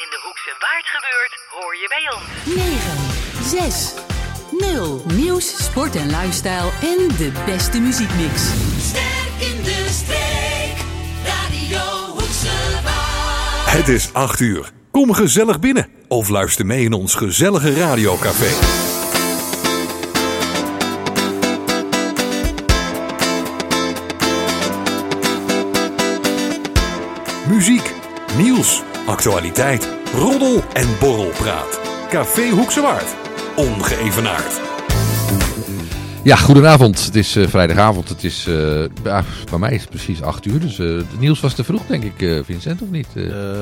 in de Hoekse Waard gebeurt, hoor je bij ons. 9, 6, 0. Nieuws, sport en lifestyle en de beste muziekmix. Ster in de streek, Radio Hoekse Waard. Het is 8 uur. Kom gezellig binnen of luister mee in ons gezellige radiocafé. Muziek, nieuws, actualiteit, roddel en borrelpraat. Café Hoekse Waard. Ongeëvenaard. Ja, goedenavond. Het is vrijdagavond. Het is, bij mij is het precies 8 uur. Dus het nieuws was te vroeg, denk ik, Vincent, of niet?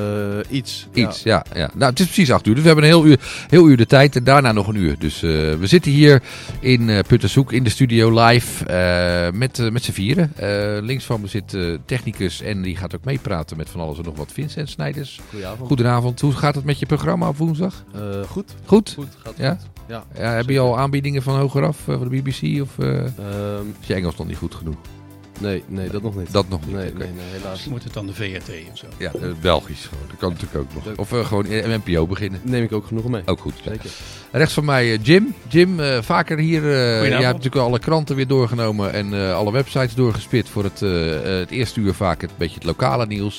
Iets, ja. Nou, het is precies 8 uur. Dus we hebben een heel uur de tijd en daarna nog een uur. Dus we zitten hier in Puttershoek in de studio live met z'n vieren. Links van me zit technicus en die gaat ook meepraten met van alles en nog wat. Vincent Snijders. Goedenavond. Hoe gaat het met je programma op woensdag? Goed. Goed? Gaat ja? goed. Ja, heb je al aanbiedingen van hogeraf, van de BBC? Of is je Engels nog niet goed genoeg? Nee, dat nog niet. Dat nog niet? Nee, helaas. Moet het dan de VRT of zo? Ja, Belgisch. Dat kan natuurlijk ook nog. Of gewoon in NPO beginnen. Neem ik ook genoeg mee. Ook goed. Zeker. Rechts van mij Jim. Jim, vaker hier. Je hebt natuurlijk alle kranten weer doorgenomen en alle websites doorgespit voor het eerste uur vaak een beetje het lokale nieuws.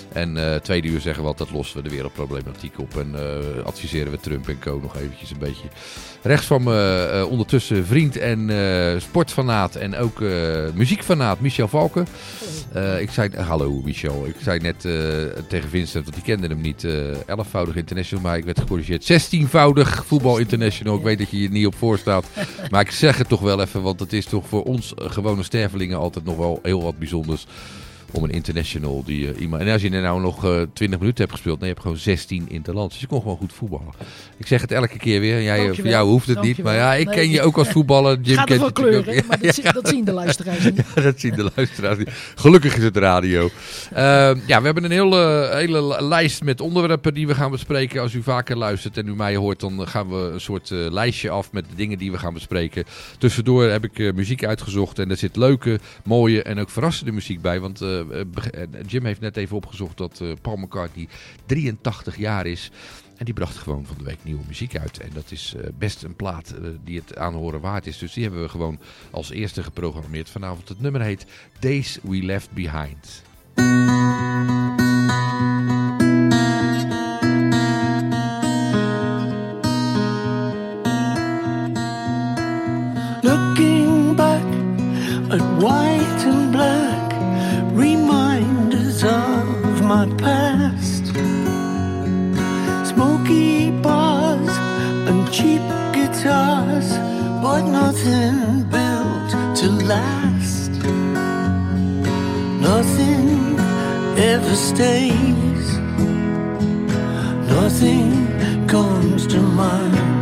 En tweede uur zeggen we altijd, lossen we de wereldproblematiek op en adviseren we Trump en co nog eventjes een beetje. Rechts van me ondertussen vriend en sportfanaat en ook muziekfanaat Michel Valken. Ik zei, hallo Michel, ik zei net tegen Vincent, want die kende hem niet, 11-voudig international, maar ik werd gecorrigeerd. 16-voudig voetbal international, ik weet dat je hier niet op voor staat. Maar ik zeg het toch wel even, want het is toch voor ons gewone stervelingen altijd nog wel heel wat bijzonders. Om een international die iemand. En als je er nou nog 20 minuten hebt gespeeld, dan heb je gewoon 16 interlands. Dus je kon gewoon goed voetballen. Ik zeg het elke keer weer. Voor jou hoeft het niet. Maar ja, ik ken je ook als voetballer. Jim gaat er wel kleuren, maar dat zien de luisteraars niet. Ja, dat zien de luisteraars niet. Gelukkig is het radio. We hebben een hele lijst met onderwerpen die we gaan bespreken. Als u vaker luistert en u mij hoort, dan gaan we een soort lijstje af met de dingen die we gaan bespreken. Tussendoor heb ik muziek uitgezocht en er zit leuke, mooie en ook verrassende muziek bij. Want Jim heeft net even opgezocht dat Paul McCartney 83 jaar is. En die bracht gewoon van de week nieuwe muziek uit. En dat is best een plaat die het aanhoren waard is. Dus die hebben we gewoon als eerste geprogrammeerd vanavond. Het nummer heet Days We Left Behind. Looking back at white and black, reminders of my past. Smoky bars and cheap guitars, but nothing built to last. Nothing ever stays. Nothing comes to mind.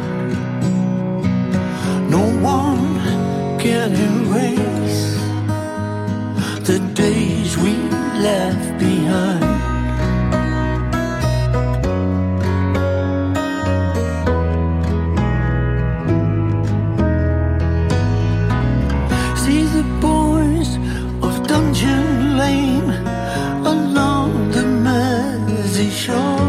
No one can erase the days we left behind. See the boys of Dungeon Lane along the Mersey shore.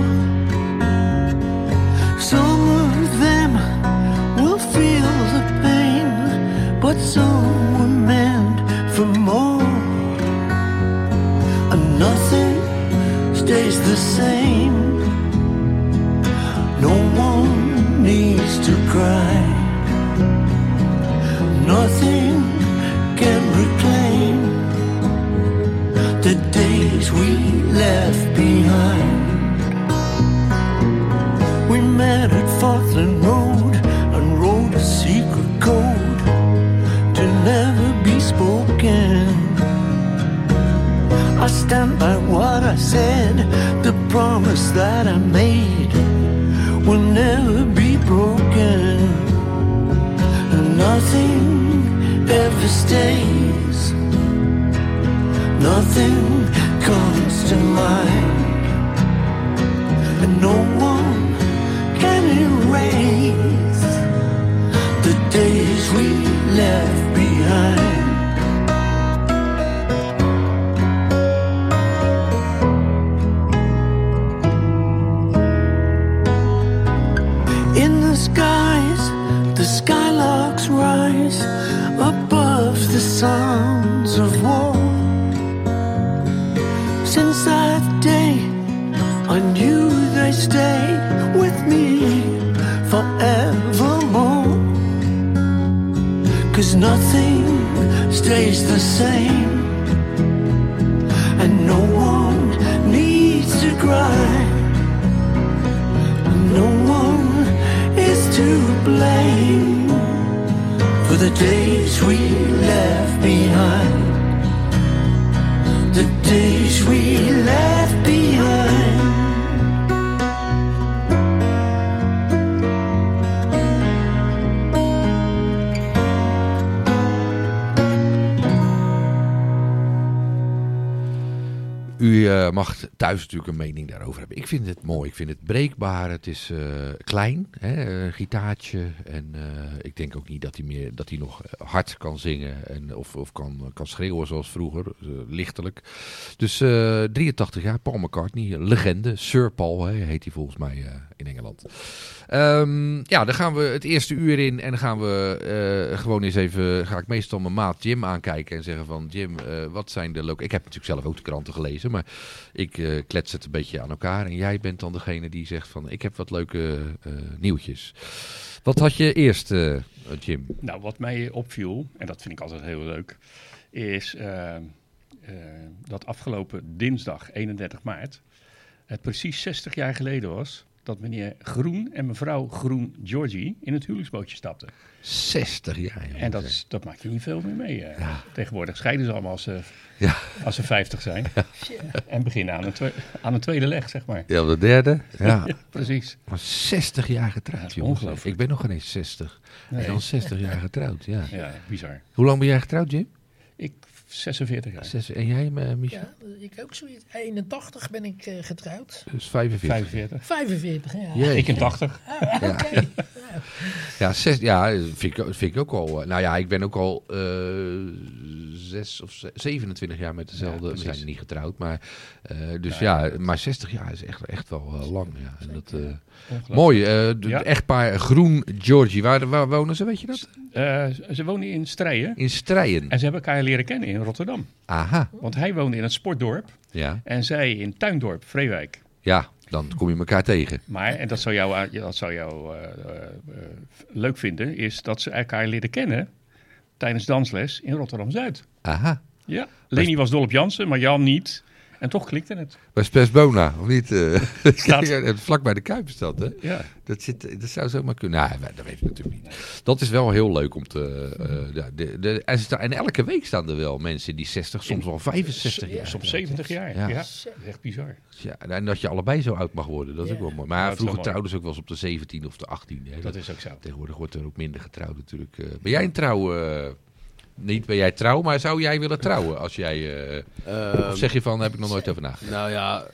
Some of them will feel the pain, but some were meant for more. And nothing stays the same. No one needs to cry. Nothing can reclaim the days we left behind. We met at Fortland Road and wrote a secret code to never be spoken. I stand by what I said. The promise that I made will never be broken. Nothing ever stays. Nothing comes to mind. And no one can erase the days we left behind. rise above the sounds of war. Since that day, I knew they'd stay with me forevermore. 'Cause nothing stays the same, and no one needs to cry. No one is to blame for the days we left behind. The days we left behind. U mag thuis natuurlijk een mening daarover hebben. Ik vind het mooi, ik vind het breekbaar. Het is klein, hè, een gitaartje. En ik denk ook niet dat hij nog hard kan zingen en, of kan schreeuwen zoals vroeger, lichtelijk. Dus 83 jaar, Paul McCartney, een legende. Sir Paul heet hij volgens mij in Engeland. Dan gaan we het eerste uur in en dan gaan we gewoon eens even, ga ik meestal mijn maat Jim aankijken en zeggen van Jim, wat zijn de ik heb natuurlijk zelf ook de kranten gelezen, maar ik klets het een beetje aan elkaar en jij bent dan degene die zegt van ik heb wat leuke nieuwtjes. Wat had je eerst, Jim? Nou, wat mij opviel, en dat vind ik altijd heel leuk, is dat afgelopen dinsdag 31 maart het precies 60 jaar geleden was dat meneer Groen en mevrouw Groen Georgie in het huwelijksbootje stapten. 60 jaar. En dat maak je niet veel meer mee. Ja. Tegenwoordig scheiden ze allemaal als ze 50 zijn. Ja. En beginnen aan een tweede leg, zeg maar. Ja, de derde. Ja, precies. Maar 60 jaar getrouwd, ja, ongelooflijk. Ik ben nog geen eens 60. Nee. En dan 60 jaar getrouwd, ja. Ja, bizar. Hoe lang ben jij getrouwd, Jim? Ik 46 jaar. En jij, Michel? Ja, ik ook zoiets. 81 ben ik getrouwd. Dus 45. 45, ja. Jee. Ik in 80. Ah, oké. Ja, vind ik ook al. Nou ja, ik ben ook al 27 jaar met dezelfde. We zijn niet getrouwd, maar maar 60 jaar is echt wel lang. Ja. En dat, mooi. Echtpaar Groen Georgie. Waar wonen ze, weet je dat? Ze wonen in Strijen. In Strijen. En ze hebben elkaar leren kennen in Rotterdam. Aha. Want hij woonde in het sportdorp. Ja. En zij in Tuindorp, Vreewijk. Ja, dan kom je elkaar tegen. Maar, en dat zou jou leuk vinden, is dat ze elkaar leren kennen tijdens dansles in Rotterdam-Zuid. Aha. Ja. Leni was dol op Jansen, maar Jan niet. En toch klikte het. Bij Spesbona, of niet? Vlak bij de Kuip is dat, hè? Ja. Dat zou zomaar kunnen. Nou, dat weet ik natuurlijk niet. Dat is wel heel leuk om te... en elke week staan er wel mensen die 60, soms wel 65 jaar. Soms 70 jaar. Ja. Dat is echt bizar. Ja, en dat je allebei zo oud mag worden, dat is ook wel mooi. Maar vroeger trouwden ze ook wel eens op de 17 of de 18. Hè? Dat is ook zo. Tegenwoordig wordt er ook minder getrouwd natuurlijk. Ben jij een trouw... Niet ben jij trouw, maar zou jij willen trouwen als jij... of zeg je van, heb ik nog nooit over nagedacht? Nou ja,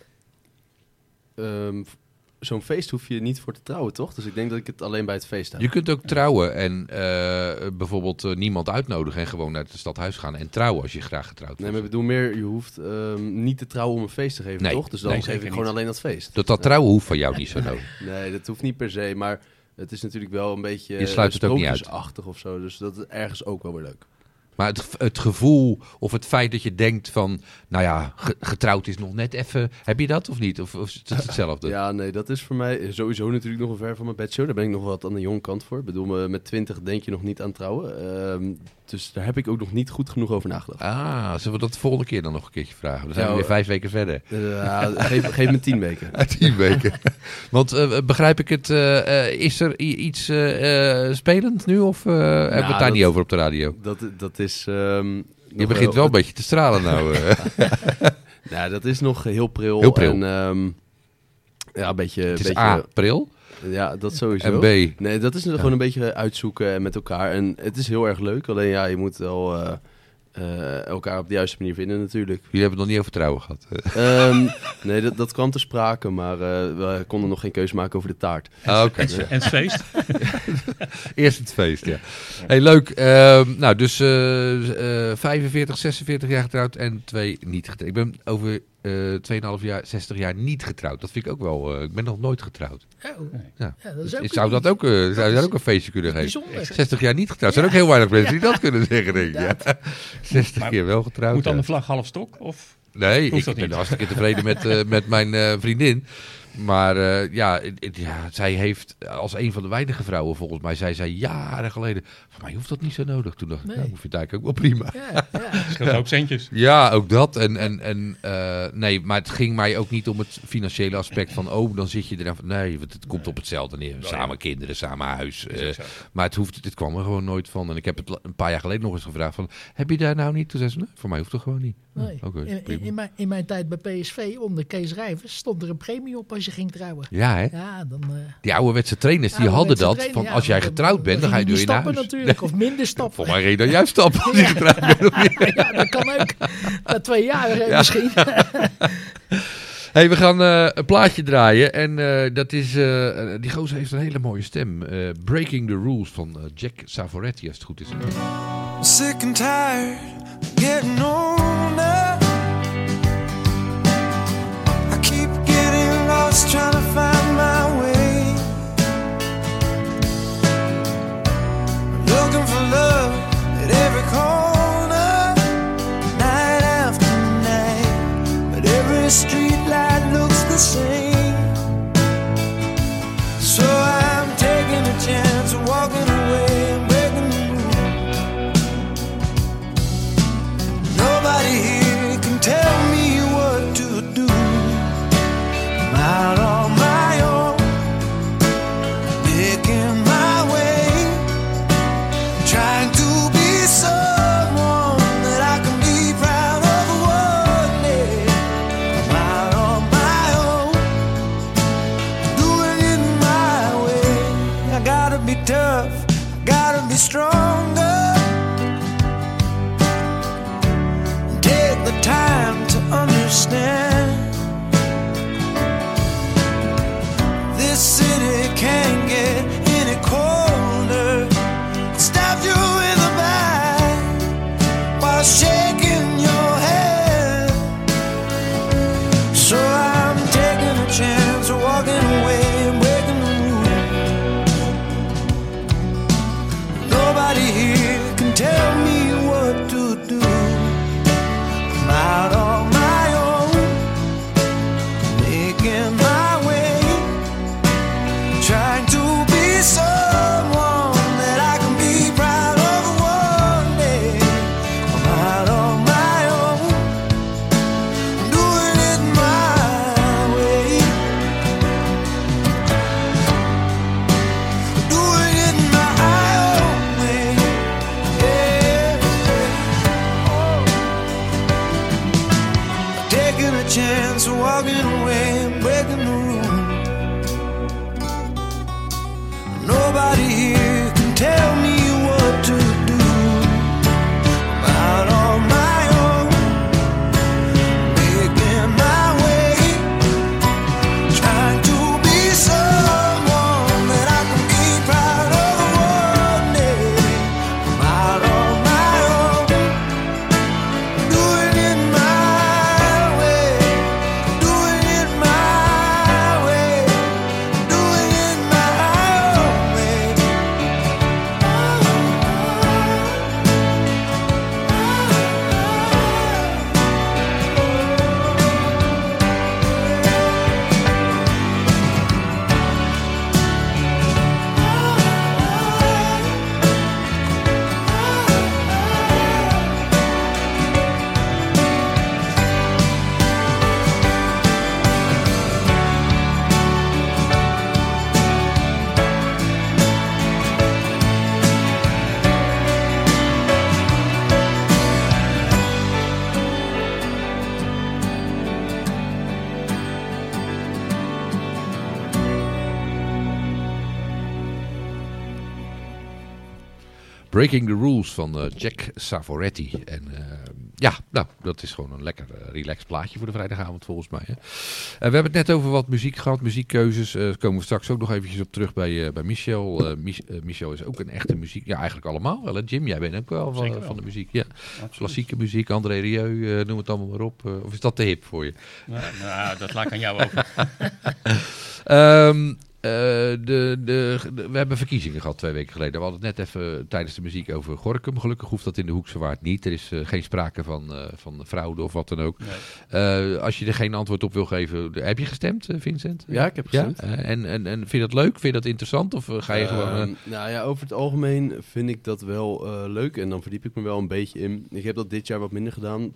zo'n feest hoef je niet voor te trouwen, toch? Dus ik denk dat ik het alleen bij het feest heb. Je kunt ook trouwen en bijvoorbeeld niemand uitnodigen en gewoon naar het stadhuis gaan en trouwen als je graag getrouwd wordt. Nee, maar ik bedoel meer, je hoeft niet te trouwen om een feest te geven, toch? Dus dan geef ik gewoon alleen dat feest. Dat trouwen hoeft van jou niet zo nodig. Nee, dat hoeft niet per se, maar het is natuurlijk wel een beetje... Je sluit het ook niet uit. Sprookjesachtig of zo, dus dat is ergens ook wel weer leuk. Maar het gevoel of het feit dat je denkt van... Nou ja, getrouwd is nog net even... Heb je dat of niet? Of is het hetzelfde? Ja, nee, dat is voor mij sowieso natuurlijk nog een ver van mijn bedshow. Daar ben ik nog wat aan de jonge kant voor. Ik bedoel, met 20 denk je nog niet aan trouwen. Dus daar heb ik ook nog niet goed genoeg over nagedacht. Ah, zullen we dat de volgende keer dan nog een keertje vragen? Dan zijn we weer 5 weken verder. Geef me 10 weken. 10 weken. Want begrijp ik het... is er iets spelend nu? Of hebben we het daar niet over op de radio? Dat is... je begint wel een beetje te stralen nou. Nou, dat is nog heel pril. Heel pril. En, een beetje... Het is A, pril. Ja, dat sowieso. En B? Nee, dat is gewoon een beetje uitzoeken en met elkaar. En het is heel erg leuk. Alleen ja, je moet wel elkaar op de juiste manier vinden natuurlijk. Jullie hebben het nog niet over trouwen gehad? Nee, dat kwam te sprake. Maar we konden nog geen keuze maken over de taart. Oké. En het feest? Eerst het feest, ja. Hey, leuk. Nou, dus 45, 46 jaar getrouwd en 2 niet getrouwd. Ik ben over 2,5 jaar, 60 jaar niet getrouwd. Dat vind ik ook wel... ik ben nog nooit getrouwd. Oh. Ja. Ja, dat is ook Zou dat ook, zou je daar ook een feestje kunnen geven? bijzonder. 60 jaar niet getrouwd. Er zijn ook heel weinig mensen die dat kunnen zeggen, denk ik. Ja. 60 keer wel getrouwd. Moet dan de vlag half stok? Of? Nee, Hoeft ik dat ben niet? hartstikke tevreden met mijn vriendin. Maar zij heeft als een van de weinige vrouwen volgens mij, zei zij jaren geleden, van mij hoeft dat niet zo nodig. Toen dacht ik, Nee. nou, ik vind het eigenlijk ook wel prima. Ja. Scheelt een hoop centjes. Ja, ook dat. Nee, maar het ging mij ook niet om het financiële aspect van, dan zit je er dan van, nee, want het komt op hetzelfde neer. Samen kinderen, samen huis. Maar het kwam er gewoon nooit van. En ik heb het een paar jaar geleden nog eens gevraagd van, heb je daar nou niet? Toen zei ze, nee, voor mij hoeft het gewoon niet. Nee. Oké, prima. In mijn tijd bij PSV, onder Kees Rijvers, stond er een premie op als je ging trouwen. Ja, hè? Ja, dan... Die ouderwetse trainers, die hadden dat. Van, als jij getrouwd bent, dan ga je door je naar stappen huis. natuurlijk, of minder stappen. Volgens mij ga je dan juist stappen als je getrouwd bent. Ja, dat kan ook. Na 2 jaar misschien. Hey, we gaan een plaatje draaien. En dat is... die gozer heeft een hele mooie stem. Breaking the Rules van Jack Savoretti, als het goed is. Sick and tired, getting older. I keep getting lost trying to find my way. Looking for love at every corner, night after night. But every street light looks the same. So I'm taking a chance of walking away and breaking the rules. Nobody here can tell me what to do. I'm out on my own, making my way, trying to be someone that I can be proud of one day. I'm out on my own, doing it my way. I gotta be tough, gotta be stronger. Take the time to understand. This city can't get any colder. Stab you in the back while shaking your head. So I'm taking a chance of walking away and breaking the rules. Nobody here can tell me what to do. I'm out on my own, making my way, trying to be someone that I can be proud of one day. I'm out on my own, doing it my way, doing it my own way. Yeah. Taking a chance of walking away and breaking the rules. Nobody here can tell me what to do. I'm out on my own, making my way, trying to be someone that I can be proud of one day. I'm out on my own, doing it my way, doing it my way, doing it my own way. Breaking the Rules van Jack Savoretti. En Ja, nou, dat is gewoon een lekker relaxed plaatje voor de vrijdagavond volgens mij. Hè. We hebben het net over wat muziek gehad, muziekkeuzes. Daar komen we straks ook nog eventjes op terug bij Michel. Michel is ook een echte muziek. Ja, eigenlijk allemaal wel. Hè. Jim, jij bent ook wel van de muziek. Ja. Klassieke muziek, André Rieu, noem het allemaal maar op. Of is dat te hip voor je? Nou, dat laat ik aan jou over. We hebben verkiezingen gehad 2 weken geleden. We hadden het net even tijdens de muziek over Gorinchem. Gelukkig hoeft dat in de Hoekse Waard niet. Er is geen sprake van fraude of wat dan ook. Nee. Als je er geen antwoord op wil geven, heb je gestemd, Vincent? Ja, ik heb gestemd. Ja? En vind je dat leuk? Vind je dat interessant? Of ga je gewoon... Nou ja, over het algemeen vind ik dat wel leuk. En dan verdiep ik me wel een beetje in. Ik heb dat dit jaar wat minder gedaan.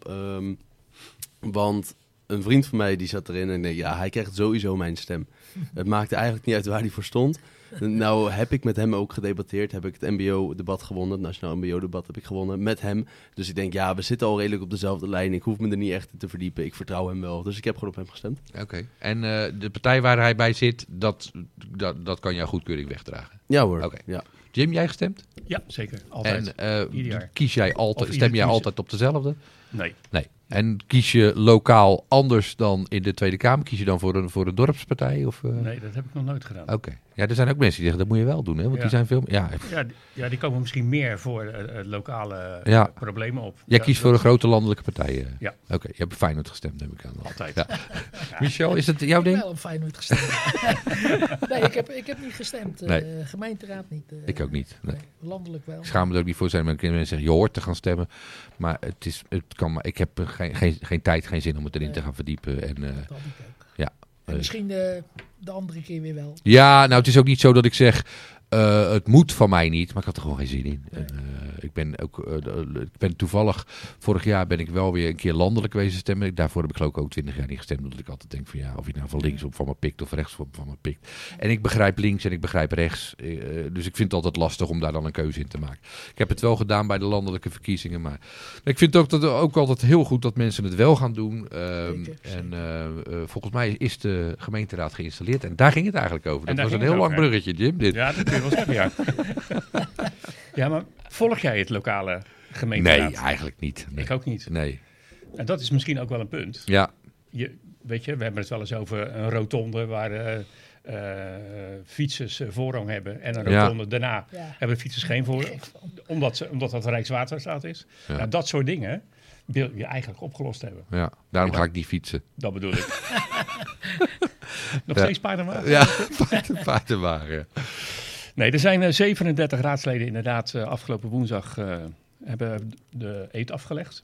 Want een vriend van mij die zat erin en ik denk, ja, hij krijgt sowieso mijn stem. Het maakte eigenlijk niet uit waar hij voor stond. Nou heb ik met hem ook gedebatteerd. Heb ik het MBO-debat gewonnen. Het Nationaal MBO-debat heb ik gewonnen met hem. Dus ik denk, ja, we zitten al redelijk op dezelfde lijn. Ik hoef me er niet echt in te verdiepen. Ik vertrouw hem wel. Dus ik heb gewoon op hem gestemd. Oké. En de partij waar hij bij zit, dat kan jouw goedkeuring wegdragen? Ja hoor. Okay. Ja. Jim, jij gestemd? Ja, zeker. Altijd. En ieder jaar. Stem jij altijd op dezelfde? Nee. En kies je lokaal anders dan in de Tweede Kamer? Kies je dan voor een dorpspartij? Of, Nee, dat heb ik nog nooit gedaan. Oké. Ja, er zijn ook mensen die zeggen, dat moet je wel doen. Hè? Want die zijn veel... Ja, die komen misschien meer voor lokale problemen op. Jij kiest voor een grote landelijke partij? Ja. Oké, je hebt Feyenoord gestemd, neem ik aan. Altijd. Ja. Michel, is het jouw ding? Ik heb wel op Feyenoord gestemd. Nee, ik heb niet gestemd. Gemeenteraad niet. Ik ook niet. Nee. Landelijk wel. Ik schaam me er ook niet voor zijn. Maar mensen zeggen, je hoort te gaan stemmen. Maar ik heb geen tijd, geen zin om het erin te gaan verdiepen. En, dat had ik ook. Ja. En misschien de andere keer weer wel. Ja, nou het is ook niet zo dat ik zeg, het moet van mij niet, maar ik had er gewoon geen zin in. Nee. En, ik ben toevallig, vorig jaar ben ik wel weer een keer landelijk wezen stemmen. Daarvoor heb ik geloof ik ook 20 jaar niet gestemd, omdat ik altijd denk van ja, of je nou van links op van me pikt of rechts op van me pikt. En ik begrijp links en ik begrijp rechts, dus ik vind het altijd lastig om daar dan een keuze in te maken. Ik heb het wel gedaan bij de landelijke verkiezingen, maar ik vind ook altijd heel goed dat mensen het wel gaan doen. Volgens mij is de gemeenteraad geïnstalleerd en daar ging het eigenlijk over. Dat was een heel lang bruggetje, Jim. Dit. Ja, dat kun je wel zeggen, ja. Ja, maar volg jij het lokale gemeenteraad? Nee, eigenlijk niet. Nee. Ik ook niet. Nee. En dat is misschien ook wel een punt. Ja. Weet je, we hebben het wel eens over een rotonde waar fietsers voorrang hebben. En een rotonde daarna hebben fietsers geen voorrang. Omdat dat Rijkswaterstaat is. Ja. Nou, dat soort dingen wil je eigenlijk opgelost hebben. Ja, daarom ga ik niet fietsen. Dat bedoel ik. Nog steeds paardenwagen? Ja, paardenwagen, ja. Nee, er zijn 37 raadsleden inderdaad afgelopen woensdag hebben de eed afgelegd.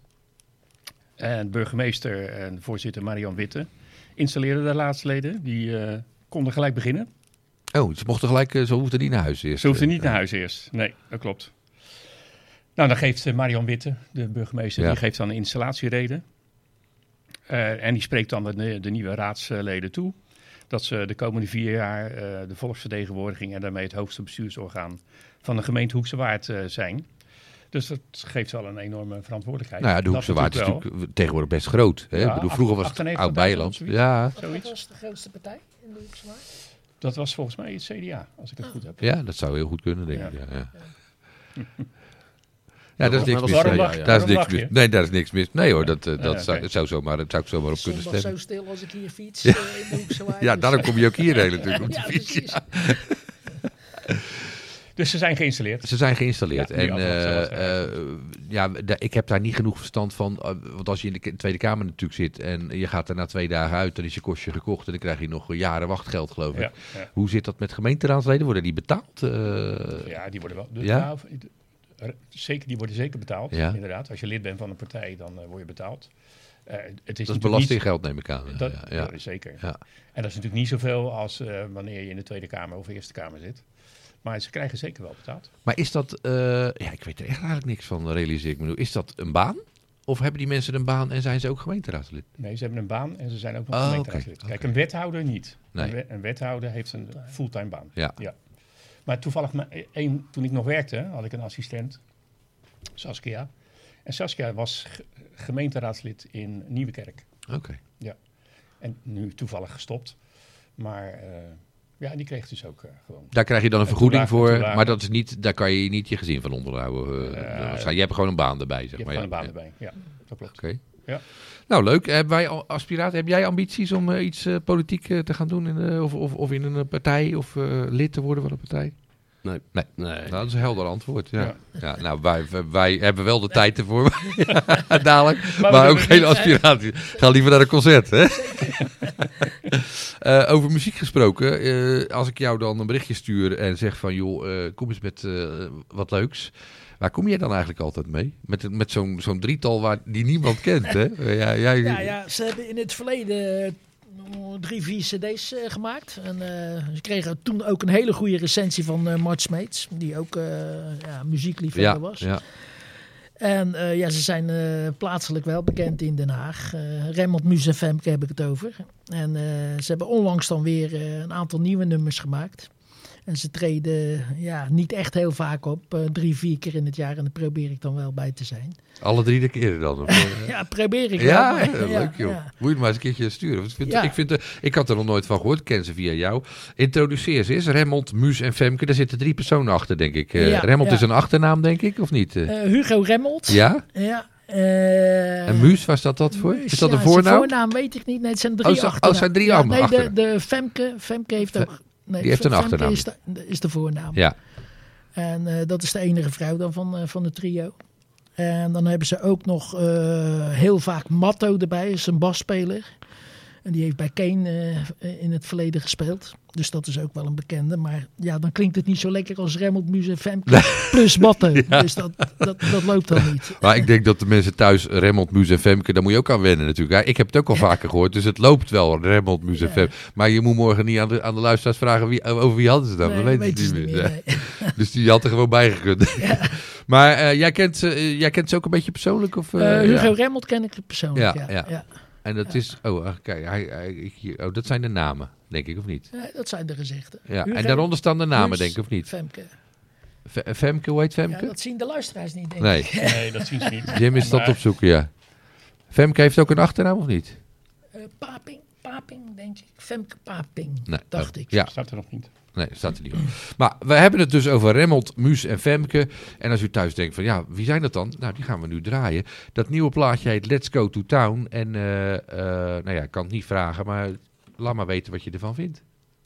En burgemeester en voorzitter Marian Witte installeerden de raadsleden. Die konden gelijk beginnen. Oh, ze mochten gelijk, ze hoefden niet naar huis eerst. Ze hoefden niet naar huis eerst, nee, dat klopt. Nou, dan geeft Marian Witte, de burgemeester, die geeft dan een installatiereden. En die spreekt dan de nieuwe raadsleden toe. Dat ze de komende 4 jaar de volksvertegenwoordiging en daarmee het hoogste bestuursorgaan van de gemeente Hoekse Waard zijn. Dus dat geeft wel een enorme verantwoordelijkheid. Nou ja, de Hoekse Waard is natuurlijk tegenwoordig best groot. Hè? Ja, bedoel, vroeger was het Oud-Beiland. Ja. Wat was de grootste partij in de Hoekse Waard? Dat was volgens mij het CDA, als ik het goed heb. Ja, dat zou heel goed kunnen, denk ik. Ja. Ja, daar is niks mis. Daar is niks mis. Nee, daar is niks mis. Nee hoor, dat zou ik zomaar op kunnen stemmen. Zo stil als ik hier fiets in de Hoekse Waard. Ja, daarom kom je ook hierheen natuurlijk op de fiets. Dus ze zijn geïnstalleerd. Ze zijn geïnstalleerd. Ik heb daar niet genoeg verstand van. Want als je in de Tweede Kamer natuurlijk zit en je gaat er na 2 dagen uit, dan is je kostje gekocht en dan krijg je nog jaren wachtgeld, geloof ik. Ja. Hoe zit dat met gemeenteraadsleden? Worden die betaald? Ja, die worden wel. Zeker, die worden zeker betaald, inderdaad. Als je lid bent van een partij, dan word je betaald. Dat is belastinggeld, neem ik aan. Dat zeker. Ja. En dat is natuurlijk niet zoveel als wanneer je in de Tweede Kamer of Eerste Kamer zit. Maar ze krijgen zeker wel betaald. Maar is dat... ik weet er echt eigenlijk niks van, realiseer ik me nu. Is dat een baan? Of hebben die mensen een baan en zijn ze ook gemeenteraadslid? Nee, ze hebben een baan en ze zijn ook nog gemeenteraadslid. Okay. Kijk, een wethouder niet. Nee. Een wethouder heeft een fulltime baan. Ja. Maar toevallig, toen ik nog werkte, had ik een assistent, Saskia. En Saskia was gemeenteraadslid in Nieuwekerk. Oké. Ja. En nu toevallig gestopt. Maar Ja, die kreeg dus ook gewoon. Daar krijg je dan een vergoeding voor, toelage. maar dat is niet, daar kan je niet je gezin van onderhouden. Je hebt gewoon een baan erbij, zeg Je maar. hebt gewoon een baan erbij. Ja, dat klopt. Oké. Ja. Nou, leuk. Hebben wij aspiraten? Heb jij ambities om iets politiek te gaan doen? Of in een partij? Of lid te worden van een partij? Nee. Nou, dat is een helder antwoord. Ja. Nou, wij hebben wel de tijd ervoor. Dadelijk. Maar ook geen aspiratie. Ga liever naar een concert. Hè? Over muziek gesproken. Als ik jou dan een berichtje stuur en zeg van... joh, kom eens met wat leuks. Waar kom jij dan eigenlijk altijd mee? Met zo'n drietal die niemand kent, hè? Ja, ze hebben in het verleden 3-4 cd's gemaakt. En ze kregen toen ook een hele goede recensie van Mart Smeets. Die ook muziekliefhebber was. Ja. En ze zijn plaatselijk wel bekend in Den Haag. Remmelt, Mus en Femke heb ik het over. En ze hebben onlangs dan weer een aantal nieuwe nummers gemaakt. En ze treden niet echt heel vaak op. 3-4 keer in het jaar. En daar probeer ik dan wel bij te zijn. Alle 3 keren dan? Ja, probeer ik wel. Ja, leuk joh. Ja. Moet je het maar eens een keertje sturen. Ik had er nog nooit van gehoord. Ik ken ze via jou. Introduceer ze eens. Remmelt, Mus en Femke. Daar zitten 3 personen achter, denk ik. Remmelt is een achternaam, denk ik, of niet? Hugo Remmelt. Ja? Ja. En Mus, waar staat dat voor? Mus, is dat een voornaam? Zijn voornaam weet ik niet. Nee, het zijn 3 achternamen. Het zijn 3 achternamen. De Femke heeft ook... Nee, die heeft een Femke achternaam. Is de voornaam. Ja. En dat is de enige vrouw dan van het trio. En dan hebben ze ook nog heel vaak Matto erbij. Dat is een basspeler. En die heeft bij Kane in het verleden gespeeld. Dus dat is ook wel een bekende. Maar ja, dan klinkt het niet zo lekker als Remmelt, Mus en Femke plus Matto. Ja. Dus dat loopt dan niet. Maar ik denk dat de mensen thuis Remmelt, Mus en Femke, daar moet je ook aan wennen natuurlijk. Ja, ik heb het ook al vaker gehoord, dus het loopt wel, Remmelt, Mus en Femke. Maar je moet morgen niet aan de luisteraars vragen over wie hadden ze dan. Nee, dat weten ze niet meer. Nee. Dus die had er gewoon bij gekund. Ja. Maar jij kent ze ook een beetje persoonlijk? Of, Hugo Remmelt ken ik persoonlijk, ja. En dat is... kijk, dat zijn de namen, denk ik, of niet? Dat zijn de gezichten. Ja. En daaronder staan de namen, denk ik, of niet? Femke. Femke, hoe heet Femke? Ja, dat zien de luisteraars niet, denk ik. Nee, dat zien ze niet. Jim is dat opzoeken, ja. Femke heeft ook een achternaam, of niet? Paping, denk ik. Femke Paping, nee, dacht ik. Ja. Staat er nog niet. Nee, staat er niet op. Maar we hebben het dus over Remmelt, Mus en Femke. En als u thuis denkt van ja, wie zijn dat dan? Nou, die gaan we nu draaien. Dat nieuwe plaatje heet Let's Go to Town. En ik kan het niet vragen, maar laat maar weten wat je ervan vindt.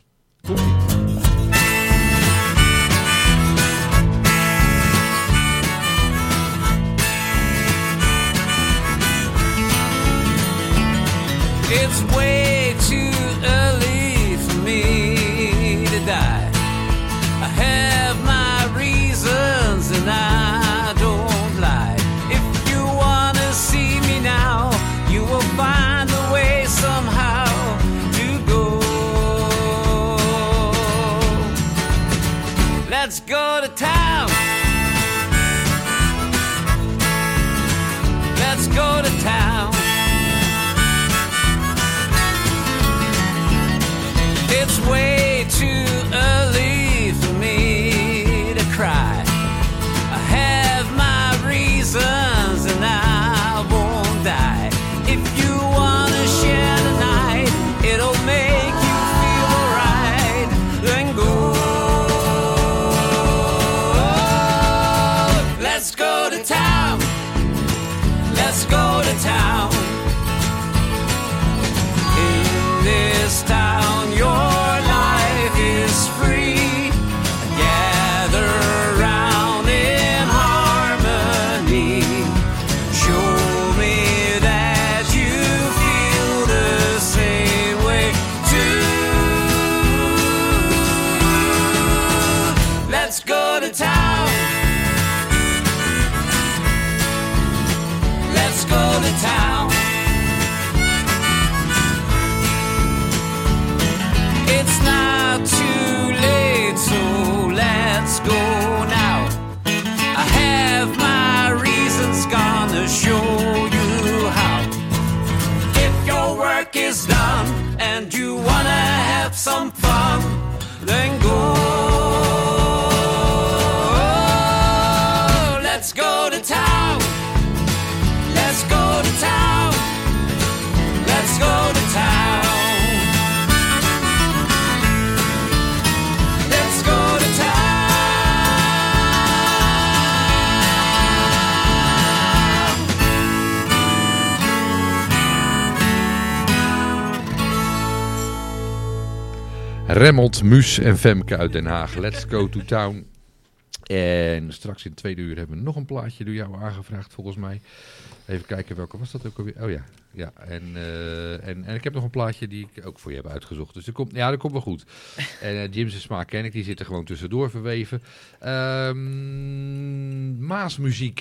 It's way too early for me to die. I have my reasons and I don't lie. If you wanna see me now, you will find a way somehow to go. Let's go to town. Let's go to town. It's way too early for me to cry. I have my reasons and I won't die. If you wanna share the night, it'll make you feel alright. Then go. Let's go to town. Let's go to town. In this town, your life is free. Gather around in harmony. Show me that you feel the same way too. Let's go to town. Let's go to town. It's not too late, so let's go now. I have my reasons, gonna show you how. If your work is done and you wanna have some fun, then go. Let's go to town. Let's go to town. Let's go to town. Remmelt, Muus en Femke uit Den Haag. Let's go to town. En straks in het tweede uur hebben we nog een plaatje door jou aangevraagd, volgens mij. Even kijken, welke was dat ook alweer? Oh ja. En ik heb nog een plaatje die ik ook voor je heb uitgezocht. Dus dat komt wel goed. En Jim's smaak ken ik, die zit er gewoon tussendoor verweven. Maasmuziek.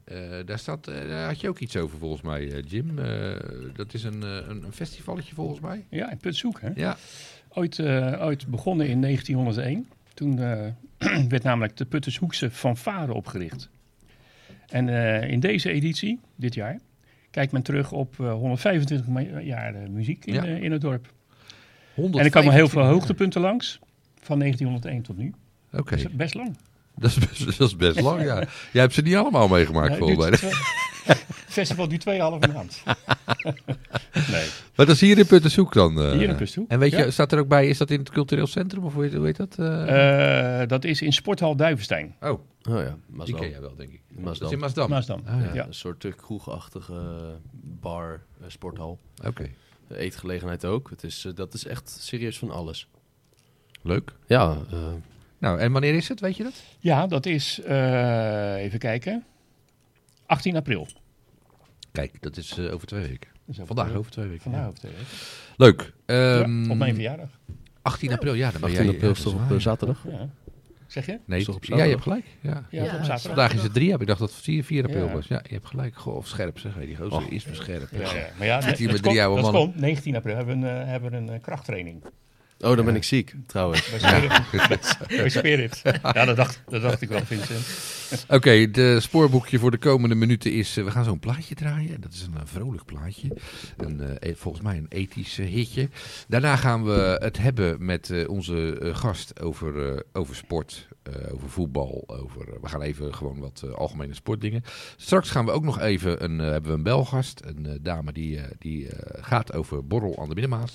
Daar had je ook iets over volgens mij, Jim. Dat is een festivalletje volgens mij. Ja, in Putshoek, hè? Ja. Ooit begonnen in 1901. Toen werd namelijk de Puttershoekse fanfare opgericht. En in deze editie, dit jaar, kijkt men terug op 125 jaar muziek in het dorp. En er komen heel veel hoogtepunten langs, van 1901 tot nu. Oké. Dat is best lang. Dat is best lang, ja. Jij hebt ze niet allemaal meegemaakt, volgens mij. Het festival duurt 2,5 maand. Nee. Maar dat is hier in Puttershoek dan? Hier in Puttershoek. En weet je, staat er ook bij, is dat in het cultureel centrum? Of hoe heet dat? Dat is in Sporthal Duivenstein. Oh ja, die ken jij wel, denk ik. Maasdam. Dat is in Maasdam? Maasdam, ja. Een soort kroegachtige bar, sporthal. Oké. Eetgelegenheid ook. Dat is echt serieus van alles. Leuk. Ja. Nou, en wanneer is het, weet je dat? Ja, dat is, even kijken, 18 april. Kijk, dat is over 2 weken. Vandaag over 2 weken. Vandaag over 2 weken. Leuk. Op mijn verjaardag. 18 april, ja. Dan ben 18 jij, april is toch op zaterdag? Ja. Zeg je? Nee, toch op ja, je hebt gelijk. Ja. Op zaterdag. Vandaag is het 3 april. Ik dacht dat het 4 april was. Ja, je hebt gelijk. Goh, of scherp zeg. Die gozer is verscherpt. Ja. Maar ja, zit hier met 3 oude mannen. Komt 19 april hebben we een krachttraining. Oh, dan ben ik ziek, trouwens. Bij Spirit. Ja, dat dacht ik wel, Vincent. Oké, de spoorboekje voor de komende minuten is... we gaan zo'n plaatje draaien. Dat is een vrolijk plaatje. Volgens mij een ethisch hitje. Daarna gaan we het hebben met onze gast over sport, over voetbal. We gaan even gewoon wat algemene sportdingen. Straks gaan we ook nog even hebben we een belgast. Een dame die gaat over borrel aan de Binnenmaas.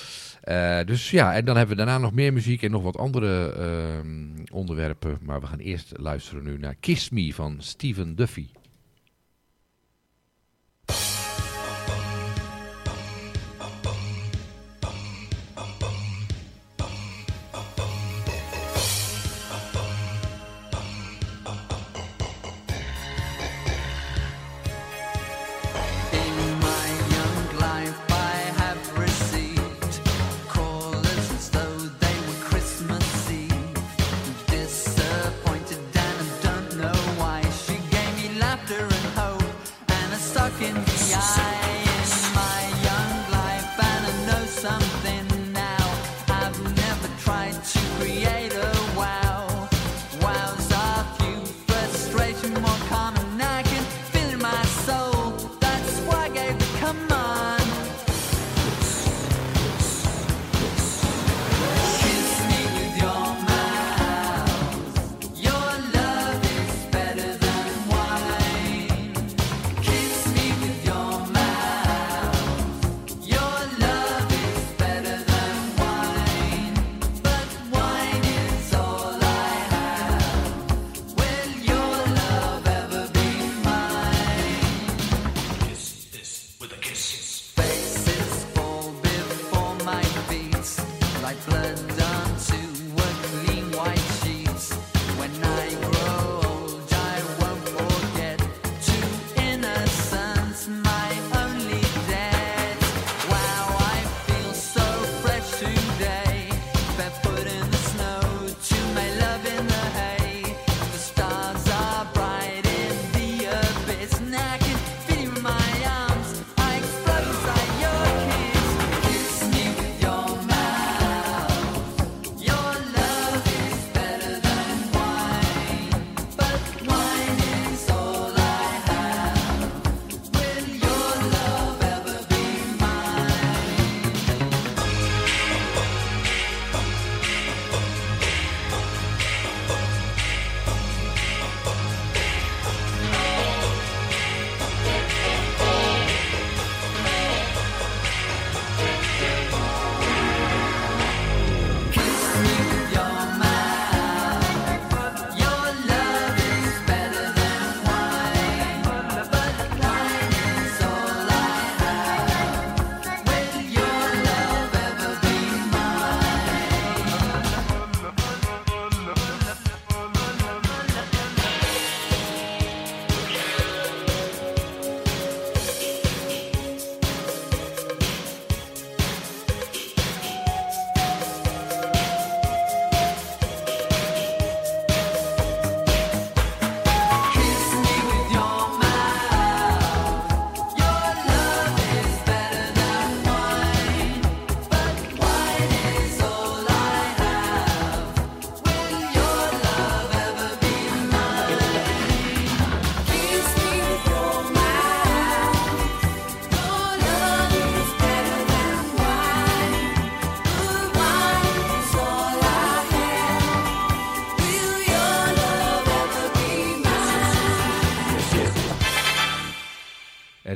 Dus ja, en dan hebben we daarna nog meer muziek en nog wat andere onderwerpen. Maar we gaan eerst luisteren nu naar Kiss Me van Stephen Duffy. Disappointed and I don't know why she gave me life.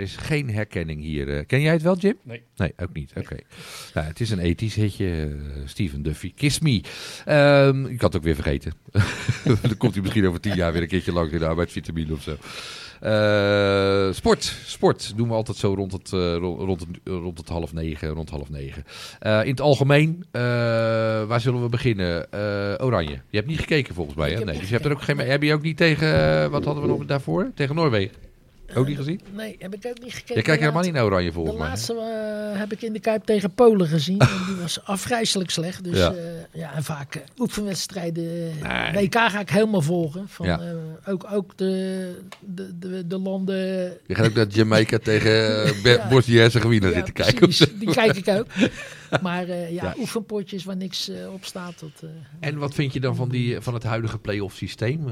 is geen herkenning hier. Ken jij het wel, Jim? Nee. Nee, ook niet. Oké. Nou, het is een ethisch hitje. Steven Duffy, Kiss Me. Ik had het ook weer vergeten. Dan komt hij misschien over 10 jaar weer een keertje langs in de arbeidsvitamine of zo. Sport doen we altijd zo rond het 8:30, rond 8:30. In het algemeen, waar zullen we beginnen? Oranje. Je hebt niet gekeken volgens mij, hè? Nee, dus je hebt er ook geen. Heb je ook niet tegen? Wat hadden we nog daarvoor? Tegen Noorwegen. Ook niet gezien? Nee, heb ik ook niet gekeken. Je kijkt helemaal niet naar Oranje volgens De mij. laatste heb ik in de Kuip tegen Polen gezien. En die was afgrijselijk slecht. Dus en vaak oefenwedstrijden. WK ga ik helemaal volgen. Van, ook de landen. Je gaat ook naar Jamaica tegen Bosnië-Herzegovina zitten kijken. Precies, die kijk ik ook. Maar oefenpotjes waar niks op staat. En wat vind je dan van het huidige play-off systeem?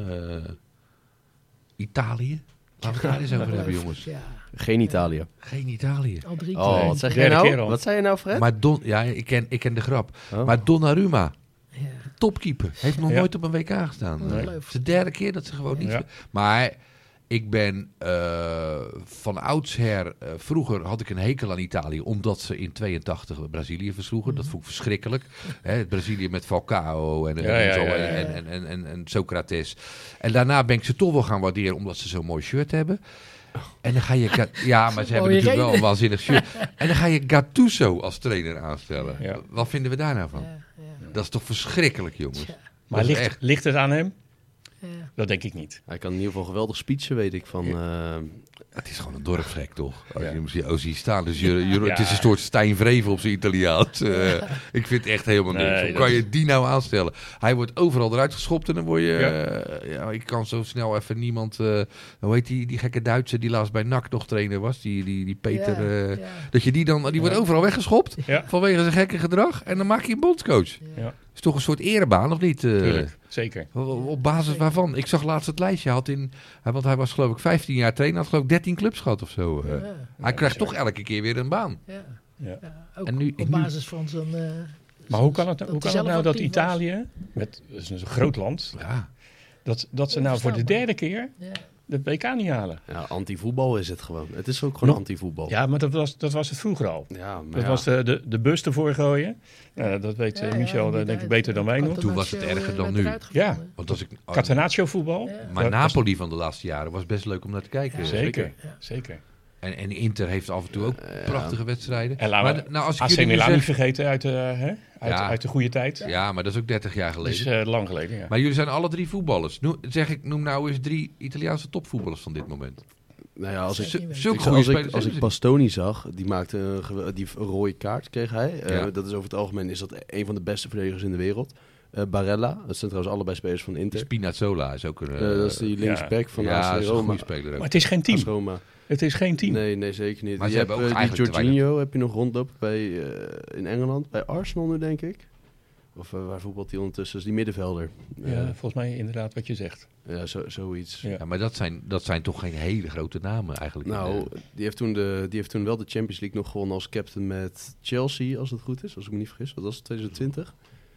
Italië? Laten we het daar eens over hebben, jongens. Ja. Geen Italië. Geen Italië. Al 3 keer. Wat zeg jij nou? Wat zei je nou, Fred? Maar ik ken de grap. Oh. Maar Donnarumma, topkeeper, heeft nog nooit op een WK gestaan. Nee. Het is de derde keer dat ze gewoon niet... Maar ik ben van oudsher... vroeger had ik een hekel aan Italië, omdat ze in 82 Brazilië versloegen. Dat vond ik verschrikkelijk. Hè, Brazilië met Falcao en Socrates. En daarna ben ik ze toch wel gaan waarderen, omdat ze zo'n mooi shirt hebben. En dan ga je... maar ze hebben natuurlijk wel een waanzinnig shirt. En dan ga je Gattuso als trainer aanstellen. Ja. Wat vinden we daar nou van? Dat is toch verschrikkelijk, jongens. Ja. Maar ligt het aan hem? Ja. Dat denk ik niet. Hij kan in ieder geval geweldig speechen, weet ik van... Het is gewoon een dorpsgek, toch? Als je hem ziet staan. Dus het is een soort Stijn Vreven op zijn Italiaans. Ik vind het echt helemaal niks. Hoe kan je die nou aanstellen? Hij wordt overal eruit geschopt en dan word je... ik kan zo snel even niemand... hoe heet die gekke Duitser die laatst bij NAC nog trainer was? Die Peter... Dat je die wordt overal weggeschopt vanwege zijn gekke gedrag. En dan maak je een bondscoach. Ja. Is toch een soort erebaan, of niet? Tuurlijk, zeker. Op basis waarvan? Ik zag laatst het lijstje. Want hij was geloof ik 15 jaar trainer. Had geloof ik 13 clubs gehad of zo. Hij krijgt toch elke keer weer een baan. Ook en nu, op basis van zo'n... maar hoe kan het nou dat Italië, dat is een groot land, dat ze nou voor de derde keer de WK niet halen? Ja, anti-voetbal is het gewoon. Het is ook gewoon anti-voetbal. Ja, maar dat was het vroeger al. Ja, maar dat was de bus ervoor gooien. Dat weet Michel denk ik beter dan wij nog. Toen was het erger dan nu. Ja, want Catenaccio voetbal. Ja. Maar Napoli van de laatste jaren was best leuk om naar te kijken. Ja, zeker. En Inter heeft af en toe ook prachtige wedstrijden. En als AC Milan niet vergeten uit de goede tijd. Ja, maar dat is ook 30 jaar geleden. Dat is lang geleden, ja. Maar jullie zijn alle 3 voetballers. Noem nou eens 3 Italiaanse topvoetballers van dit moment. Nou ja, als ik Bastoni zag, die maakte die rode kaart, kreeg hij. Dat is over het algemeen is dat een van de beste verdedigers in de wereld. Barella, dat zijn trouwens allebei spelers van Inter. Spinazzola is ook een... dat is die linksback van AC Roma. Een goede speler ook. Maar het is geen team. Het is geen team. Nee, zeker niet. Maar je hebt ook die Jorginho heb je nog rondlopen in Engeland, bij Arsenal nu, denk ik. Of waar voetbalt hij ondertussen? Dat is die middenvelder. Ja, volgens mij inderdaad wat je zegt. Ja, zoiets. Ja, maar dat zijn toch geen hele grote namen eigenlijk. Nou, die heeft toen wel de Champions League nog gewonnen als captain met Chelsea, als het goed is. Als ik me niet vergis. Wat was het, 2020?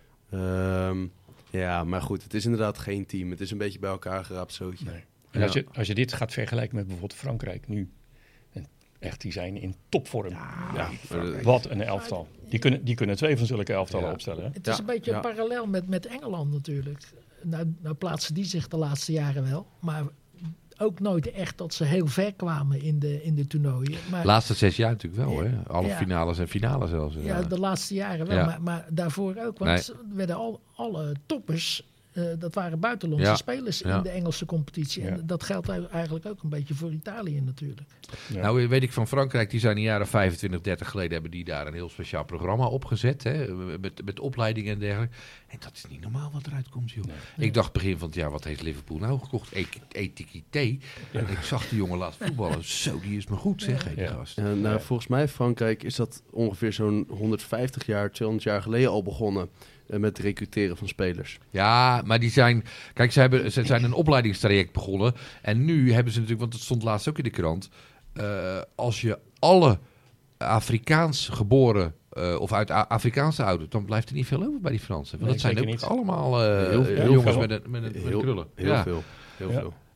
Ja, maar goed, het is inderdaad geen team. Het is een beetje bij elkaar geraapt zootje. Nee. En als je dit gaat vergelijken met bijvoorbeeld Frankrijk nu. Echt, die zijn in topvorm. Wat een elftal. Die kunnen 2 van zulke elftallen opstellen. Hè? Het is een beetje parallel met Engeland natuurlijk. Nou plaatsen die zich de laatste jaren wel. Maar ook nooit echt dat ze heel ver kwamen in de toernooien. De laatste 6 jaar natuurlijk wel, hè? Alle finales en finales zelfs. Ja, de laatste jaren wel. Ja. Maar daarvoor ook. Want werden alle toppers... dat waren buitenlandse spelers in de Engelse competitie. En dat geldt eigenlijk ook een beetje voor Italië natuurlijk. Ja. Nou weet ik van Frankrijk, die zijn in de jaren 25, 30 geleden... hebben die daar een heel speciaal programma opgezet. Hè, met opleidingen en dergelijke. En dat is niet normaal wat eruit komt, joh. Nee. Ik dacht begin van het jaar, wat heeft Liverpool nou gekocht? Etikité. En ik zag die jongen laten voetballen. Zo, die is me goed, zeg. Volgens mij, Frankrijk, is dat ongeveer zo'n 150 jaar, 200 jaar geleden al begonnen... met het recruteren van spelers. Ja, maar die zijn... Kijk, ze zijn een opleidingstraject begonnen. En nu hebben ze natuurlijk... Want het stond laatst ook in de krant. Als je alle Afrikaans geboren... of uit Afrikaanse ouders... dan blijft er niet veel over bij die Fransen. Want dat zijn ook allemaal jongens met een krullen. Heel veel.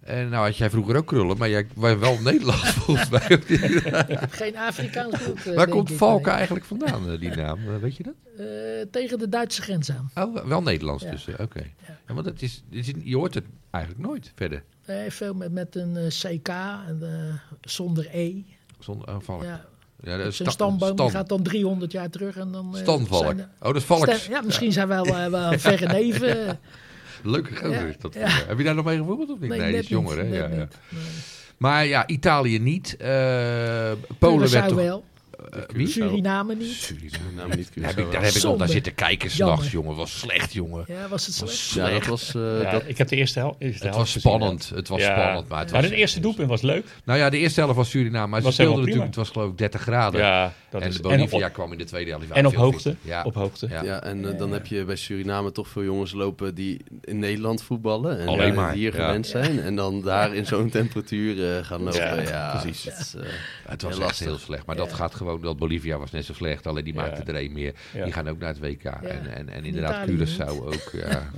En nou had jij vroeger ook krullen, maar jij was wel Nederlands volgens mij. Ik heb geen Afrikaans bloed. Waar komt Valken eigenlijk vandaan, die naam? Weet je dat? Tegen de Duitse grens aan. Oh, wel Nederlands Ja. dus. Oké. Ja. Ja, want je hoort het eigenlijk nooit verder. Veel met een CK en zonder E. Zonder Valk. Ja. Ja, de Zijn stamboom die gaat dan 300 jaar terug. En dan, Stanvalk. zijn Oh, dat is Valks. Ja, misschien zijn wij wel verre neven. Leuke gozer Ja. is dat. Ja. Heb je daar nog mee gevoetbald of niet? Nee, die net is jonger, niet, hè? net Ja, ja. niet. Nee. Maar ja, Italië niet. Polen werd toch... wel. Wie? Suriname niet. Suriname niet. Daar heb ik nog naar zitten kijken s'nachts, Jammer. jongen. Was slecht, jongen. Ja, was het slecht? Ja, dat was... Ik heb de eerste helft Het was spannend. Het was spannend. Maar het eerste doelpunt was leuk. Nou ja, de eerste helft was Suriname. Maar ze Was speelden helemaal natuurlijk... Het was geloof ik 30 graden. Ja, dat en is- Bolivia en op- kwam in de tweede helft. En op veel hoogte. fitter. Ja. Op hoogte. Ja, en dan heb je bij Suriname toch veel jongens lopen die in Nederland voetballen. En Alleen maar, hier ja. gewend zijn. En dan daar in zo'n temperatuur gaan lopen. Ja, precies. dat is, Het was heel echt lastig. heel slecht. Maar dat gaat gewoon... Dat Bolivia was net zo slecht. Alleen die maakte er één meer. Ja. Die gaan ook naar het WK. En inderdaad Italië Curaçao ook. Ja.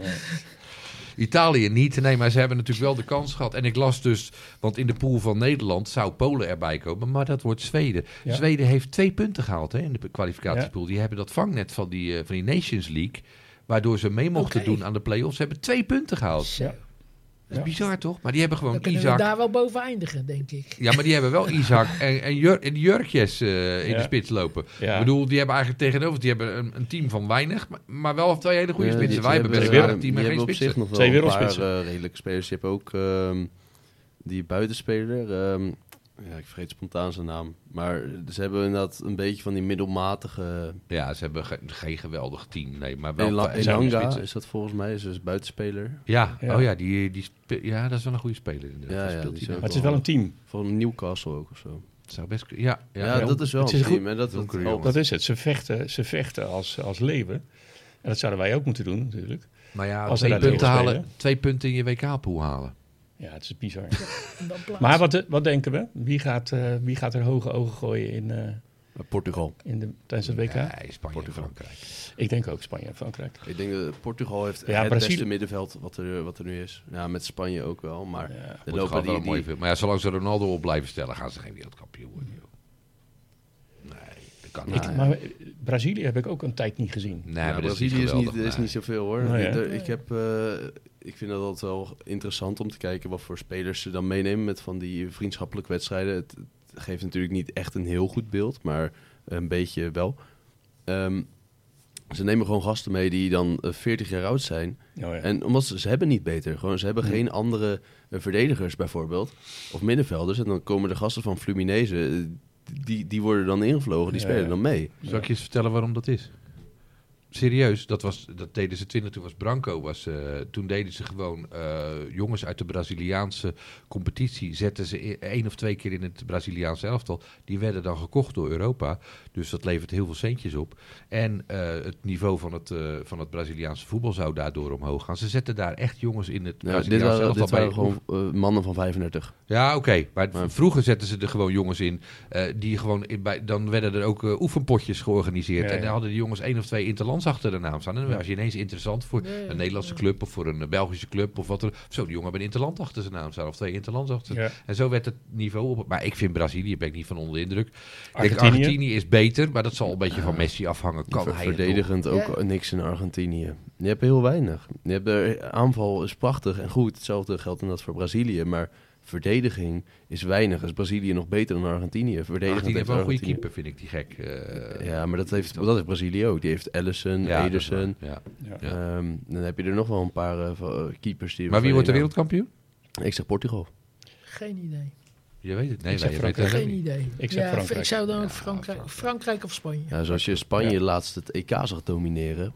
Italië niet. Nee, maar ze hebben natuurlijk wel de kans gehad. En ik las dus... Want in de pool van Nederland zou Polen erbij komen. Maar dat wordt Zweden. Ja. Zweden heeft 2 punten gehaald hè, in de kwalificatiepool. Die hebben dat vangnet van die Nations League... Waardoor ze mee mochten doen aan de play-offs. Ze hebben 2 punten gehaald. Zo. Dat is bizar toch? Maar die hebben gewoon Dan kunnen we Isaac... daar wel boven eindigen, denk ik. Ja, maar die hebben wel Isaac en Jurkjes in de spits lopen. Ja. Ik bedoel, die hebben eigenlijk tegenover... Die hebben een team van weinig, maar wel 2 hele goede Ja, spitsen. die Wij hebben best hebben- wel een team die en geen hebben op zich spitsen. nog wel Twee een paar wereldspitsen. redelijke spelers. Je hebt ook die buitenspeler. Ik vergeet spontaan zijn naam. Maar ze hebben inderdaad een beetje van die middelmatige... Ja, ze hebben geen geweldig team. Nee, maar wel... Elanga spitsen. is dat volgens mij. Is dus buitenspeler. Ja, Ja. oh ja, ja, dat is wel een goede speler. Inderdaad. Ja, Daar ja, speelt die hij is Maar dan. het is wel een team. Van Newcastle ook of zo. Het zou best kunnen. Ja, Ja, dat is wel Het een is team. En dat donkere helpt. jongen. Dat is het. Ze vechten als leeuwen. En dat zouden wij ook moeten doen, natuurlijk. Maar ja, Als ze 2 daar punten tegen halen, spelen. 2 punten in je WK-pool halen. Ja, het is bizar. En dan plaats. Maar wat denken we? Wie gaat er hoge ogen gooien Portugal. tijdens het WK? Nee, Spanje en Frankrijk. Ik denk ook Spanje en Frankrijk. Ik denk dat Portugal heeft Ja, het Brazilië- beste middenveld wat er nu is. Ja, met Spanje ook wel. Maar Ja. er Wordt lopen wel een mooie die... Maar ja, zolang ze Ronaldo op blijven stellen, gaan ze geen wereldkampioen worden. Joh. Nee, dat kan niet. Maar Brazilië heb ik ook een tijd niet gezien. Nee, Ja, maar dat Brazilië is geweldig. niet Nee. zoveel hoor. Nee, hè? Ik vind dat altijd wel interessant om te kijken wat voor spelers ze dan meenemen met van die vriendschappelijke wedstrijden. Het geeft natuurlijk niet echt een heel goed beeld, maar een beetje wel. Ze nemen gewoon gasten mee die dan 40 jaar oud zijn. Oh, ja. En omdat ze hebben niet beter. Gewoon, ze hebben geen andere verdedigers bijvoorbeeld. Of middenvelders. En dan komen de gasten van Fluminense. Die worden dan ingevlogen. Die Ja, spelen ja. dan mee. Zal ik je eens vertellen waarom dat is? Serieus, dat deden ze 20, toen was Branco. Toen deden ze gewoon jongens uit de Braziliaanse competitie. Zetten ze 1 of 2 keer in het Braziliaanse elftal. Die werden dan gekocht door Europa. Dus dat levert heel veel centjes op. En het niveau van het Braziliaanse voetbal zou daardoor omhoog gaan. Ze zetten daar echt jongens in het Ja, Braziliaanse elftal dit waren bij. gewoon mannen van 35. Ja, oké. Maar vroeger zetten ze er gewoon jongens in. Die gewoon dan werden er ook oefenpotjes georganiseerd. Ja, ja. En dan hadden die jongens 1 of 2 interlands achter de naam staan. En dan was je ineens interessant voor een Nederlandse club of voor een Belgische club of wat er. Zo, die jongen hebben een interland achter zijn naam staan. Of 2 interlands achter. Ja. En zo werd het niveau op. Maar ik vind Brazilië, ben ik niet van onder de indruk. Argentinië? Argentinië is beter, maar dat zal een beetje van Messi afhangen. Kan hij het Verdedigend nog? ook niks in Argentinië. Je hebt heel weinig. Je hebt de aanval is prachtig en goed. Hetzelfde geldt inderdaad voor Brazilië. Maar verdediging is weinig. Is Brazilië nog beter dan Argentinië? Verdedigend Argentinië heeft wel een goede Argentinië- keeper, vind ik, die gek. Ja, maar dat heeft Brazilië ook. Die heeft Ellison, ja, Ederson. dat is waar, ja. Ja. Dan heb je er nog wel een paar keepers die... Maar wie wordt de Ja. wereldkampioen? Ik zeg Portugal. Geen idee. Je weet het. Nee, Ik zeg wij weten Frankrijk. het Geen niet. idee. Ik zeg Frankrijk. Ik zou dan ook Frankrijk. Frankrijk of Spanje. Ja, zoals je Spanje laatst het EK zag domineren.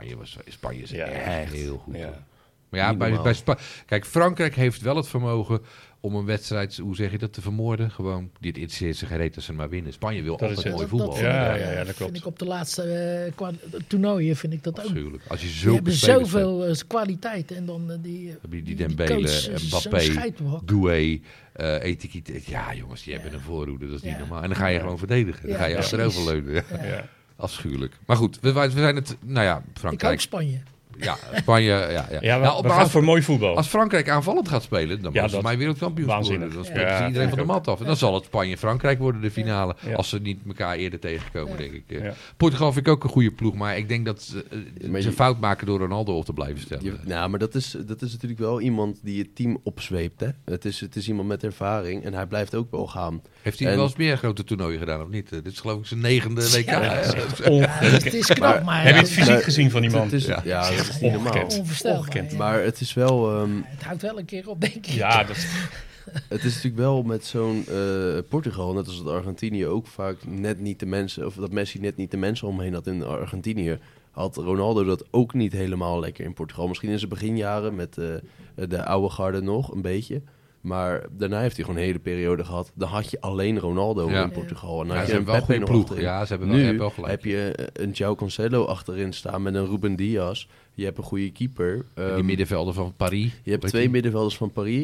Spanje is Ja, echt heel goed. Ja. hoor. Maar ja, Niet normaal. kijk, Frankrijk heeft wel het vermogen om een wedstrijd, hoe zeg je dat, te vermoorden. Gewoon, dit interesseert zich geen reet als ze maar winnen. Spanje wil Dat is altijd het. mooi voetbal. vind ik Ja, ook, ja, dat vind klopt. ik op de laatste toernooien vind ik dat ook. Afschuwelijk. Als je Die zulke hebben spelers hebt, zoveel kwaliteit. En dan die heb je die die Dembele, coach is zo'n Mbappé, scheidwak. Doué, Etiquette. Ja, jongens, die hebben een voorhoede. Dat is niet Ja. normaal. En dan ga je gewoon verdedigen. Dan Ja, ga je precies. achterover leunen. Ja. Afschuwelijk. Maar goed, we zijn het, nou ja, Ik ook Frankrijk. Spanje. Spanje, we gaan voor mooi voetbal. Als Frankrijk aanvallend gaat spelen, dan was het mij wereldkampioen worden. Dan speelt iedereen van de mat af. En dan zal het Spanje-Frankrijk worden, de finale. Ja. Als ze niet elkaar eerder tegenkomen, denk ik. Ja. Portugal vind ik ook een goede ploeg, maar ik denk dat ze fout maken door Ronaldo op te blijven stellen. Maar dat is natuurlijk wel iemand die het team opzweept. Hè? Het is iemand met ervaring en hij blijft ook wel gaan. Heeft hij wel eens meer grote toernooien gedaan of niet? Dit is geloof ik zijn 9e WK. Het is knap, maar... Heb je het fysiek gezien van die man? Dat is niet normaal. Onvoorstelbaar. Maar het is wel... het houdt wel een keer op, denk ik. Ja, dat... Het is natuurlijk wel met zo'n Portugal, net als het Argentinië, ook vaak net niet de mensen... Of dat Messi net niet de mensen omheen had in Argentinië. Had Ronaldo dat ook niet helemaal lekker in Portugal. Misschien in zijn beginjaren met de oude garde nog, een beetje... Maar daarna heeft hij gewoon een hele periode gehad. Dan had je alleen Ronaldo in Portugal. En dan had je een Pepe nog achterin. Ja, ze hebben wel gelijk. Heb je een João Cancelo achterin staan met een Ruben Dias. Je hebt een goede keeper. Die middenvelder van Paris. Je hebt 2 middenvelders van Paris.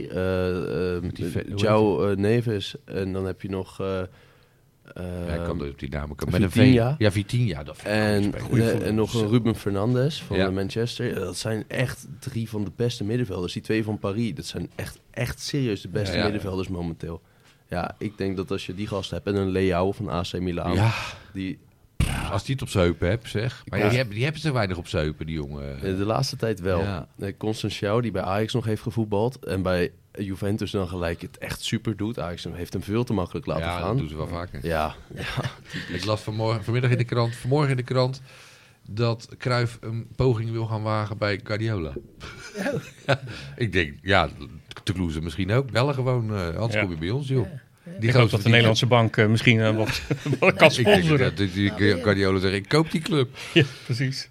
João Neves. En dan heb je nog... ik kan op die namen komen. Met een Vitinha. Ja, Vitinha. En nog een Ruben Fernandes van Manchester. Dat zijn echt 3 van de beste middenvelders. Die 2 van Paris, dat zijn echt serieus de beste middenvelders momenteel. Ja, ik denk dat als je die gast hebt en een Leao van AC Milan. Ja. Die... Als die het op zijn heupen hebt, zeg. Maar die hebben ze weinig op zijn heupen, die jongen. De laatste tijd wel. Ja. Constantião, die bij Ajax nog heeft gevoetbald. En bij Juventus dan gelijk het echt super doet. Ajax heeft hem veel te makkelijk laten gaan. Ja, dat doen ze wel vaker. Ja. Ik las vanmorgen in de krant... dat Cruijff een poging wil gaan wagen bij Guardiola. Ik denk, Toulouse misschien ook. Bellen gewoon, anders kom je bij ons, joh. Ik hoop dat de Nederlandse bank misschien wat kan sponsoren. Ik denk dat Guardiola zegt, ik koop die club. Ja, precies.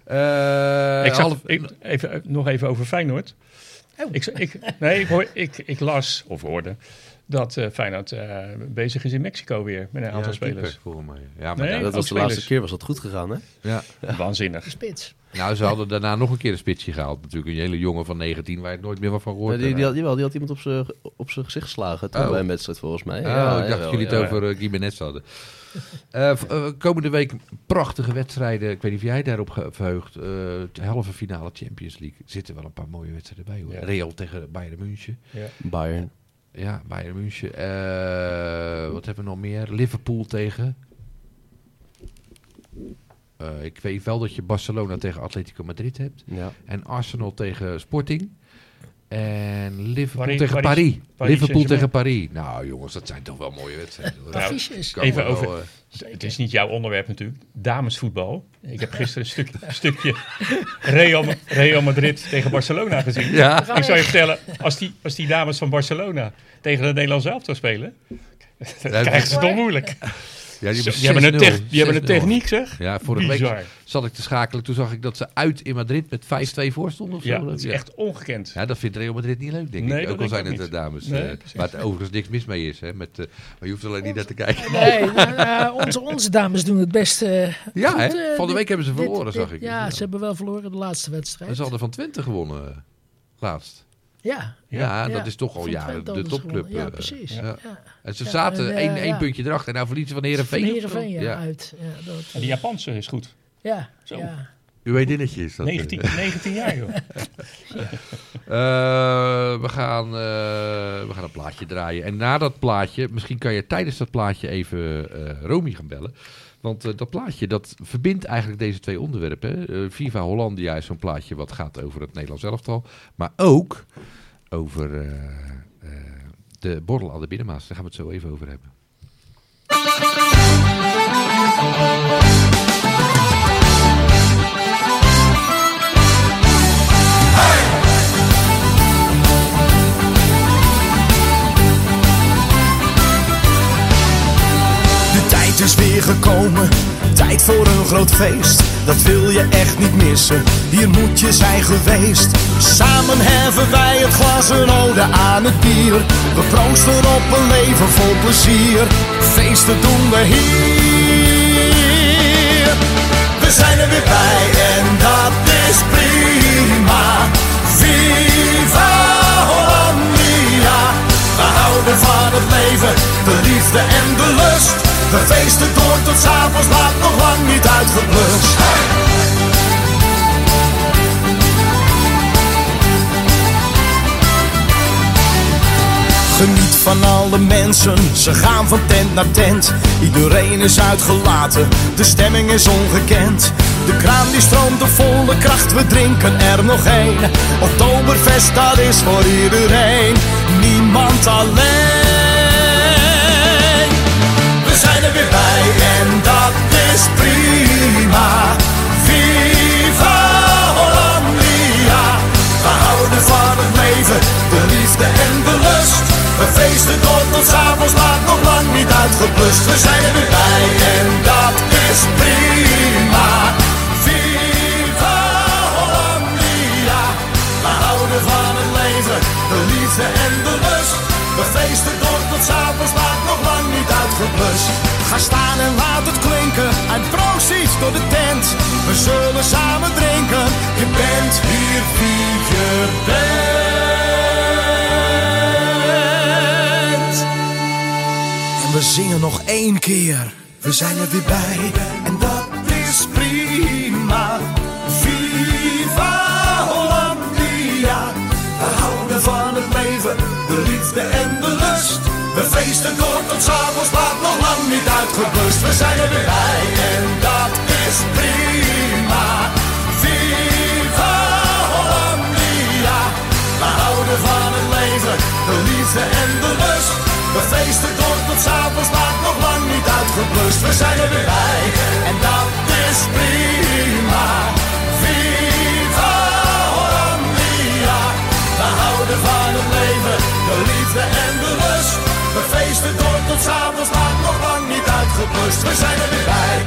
Nog even over Feyenoord. Ik las of hoorde dat Feyenoord bezig is in Mexico weer met een aantal spelers. Ja, maar dat was de laatste keer, was dat goed gegaan, hè? Ja. Waanzinnig. De spits. Nou, ze hadden daarna nog een keer een spitsje gehaald. Natuurlijk een hele jongen van 19 waar je nooit meer wat van hoort. Die had iemand op zijn gezicht geslagen bij een wedstrijd volgens mij. Ik dacht dat jullie het over Gimenez hadden. Komende week prachtige wedstrijden. Ik weet niet of jij daarop verheugt. De halve finale Champions League. Er zitten wel een paar mooie wedstrijden bij, hoor. Ja. Real tegen Bayern München. Ja. Bayern München. Wat hebben we nog meer? Liverpool tegen... ik weet wel dat je Barcelona tegen Atletico Madrid hebt. Ja. En Arsenal tegen Sporting. En Liverpool tegen Paris. Liverpool tegen Paris. Nou jongens, dat zijn toch wel mooie wedstrijden. Even over... Het is niet jouw onderwerp natuurlijk. Damesvoetbal. Ik heb gisteren een stukje Real Madrid tegen Barcelona gezien. Ja. Ik zou je vertellen, als die dames van Barcelona tegen de Nederlandse elftal spelen, dan krijgen ze het toch moeilijk. Ja, die hebben een techniek, zeg. Ja, vorige week zat ik te schakelen. Toen zag ik dat ze uit in Madrid met 5-2 voor stonden. Of zo. Ja, dat is echt ongekend. Ja, dat vindt Real Madrid niet leuk, denk ik. Ook al zijn het de dames. Waar het overigens niks mis mee is. Hè, maar je hoeft alleen niet naar te kijken. Nee, onze dames doen het best goed. Van de week hebben ze verloren, zag ik. Ja, ze hebben wel verloren de laatste wedstrijd. En ze hadden van Twente gewonnen laatst. Ja, dat is toch al jaren de topclub. Ja, precies. Ja. En ze zaten één puntje erachter. En nou verliezen van Heerenveen. Uit. Ja, en die Japanse is goed. Ja. Zo. Ja. U weet dinnetje is dat. 19 jaar, joh. We gaan een plaatje draaien. En na dat plaatje, misschien kan je tijdens dat plaatje even Romy gaan bellen. Want dat plaatje, dat verbindt eigenlijk deze 2 onderwerpen. Viva Hollandia is zo'n plaatje wat gaat over het Nederlands elftal. Maar ook over de borrel aan de Binnenmaas. Daar gaan we het zo even over hebben. Het is weer gekomen, tijd voor een groot feest. Dat wil je echt niet missen, hier moet je zijn geweest. Samen heffen wij het glas, een ode aan het bier. We proosten op een leven vol plezier. Feesten doen we hier. We zijn er weer bij en dat is prima. Viva Hollandia. We houden van het leven, de liefde en de lust. We feesten door tot 's avonds laat, nog lang niet uitgeblust. staan alle mensen, ze gaan van tent naar tent. Iedereen is uitgelaten, de stemming is ongekend. De kraan die stroomt op volle kracht, we drinken er nog één. Oktoberfest, dat is voor iedereen, niemand alleen. We zijn er weer bij en dat is prima. Viva Hollandia. We houden van het leven, de liefde en de lust. We feesten tot 's avonds laat, nog lang niet uitgeblust. We zijn er weer bij en dat is prima. Viva Hollandia. We houden van het leven, de liefde en de lust. We feesten tot 's avonds laat, nog lang niet uitgeblust. Ga staan en laat het klinken, en proost door de tent. We zullen samen drinken, je bent hier wie je bent. En we zingen nog 1 keer, we zijn er weer bij. En dat is prima. Viva Hollandia. We houden van het leven, de liefde en de lust. We feesten tot 's avonds laat, nog lang niet uitgeblust. We zijn er weer bij en dat is prima. Viva Hollandia. We houden van het leven, de liefde en de lust. We feesten tot 's avonds laat, nog lang niet uitgeblust. We zijn er weer bij en dat is prima. Viva Hollandia. We houden van het leven, de liefde en de lust. We feesten tot 's avonds laat, nog lang niet uitgeblust. We zijn er weer bij.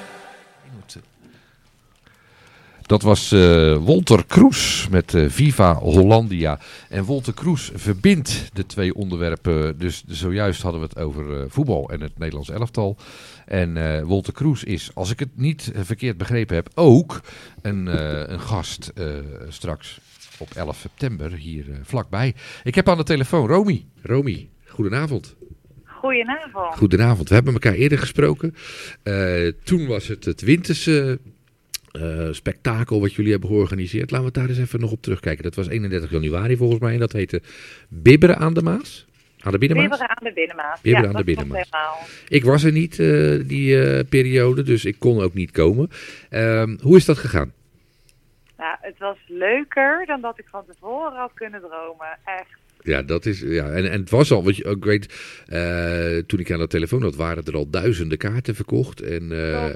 Dat was Wolter Kroes met Viva Hollandia. En Wolter Kroes verbindt de 2 onderwerpen. Dus zojuist hadden we het over voetbal en het Nederlands elftal. En Wolter Kroes is, als ik het niet verkeerd begrepen heb, ook een gast straks op 11 september hier vlakbij. Ik heb aan de telefoon Romy. Romy, goedenavond. Goedenavond. Goedenavond. We hebben elkaar eerder gesproken. Toen was het winterse spektakel wat jullie hebben georganiseerd. Laten we het daar eens even nog op terugkijken. Dat was 31 januari volgens mij en dat heette Bibberen aan de Maas. Aan de Binnenmaas? Bibberen aan de Binnenmaas. Bibberen ja, aan de Binnenmaas. Helemaal. Ik was er niet die periode, dus ik kon ook niet komen. Hoe is dat gegaan? Nou, het was leuker dan dat ik van tevoren had kunnen dromen. Echt. Ja, dat is. Ja, en het was al, wat je ook weet, toen ik aan de telefoon had, waren er al duizenden kaarten verkocht. En,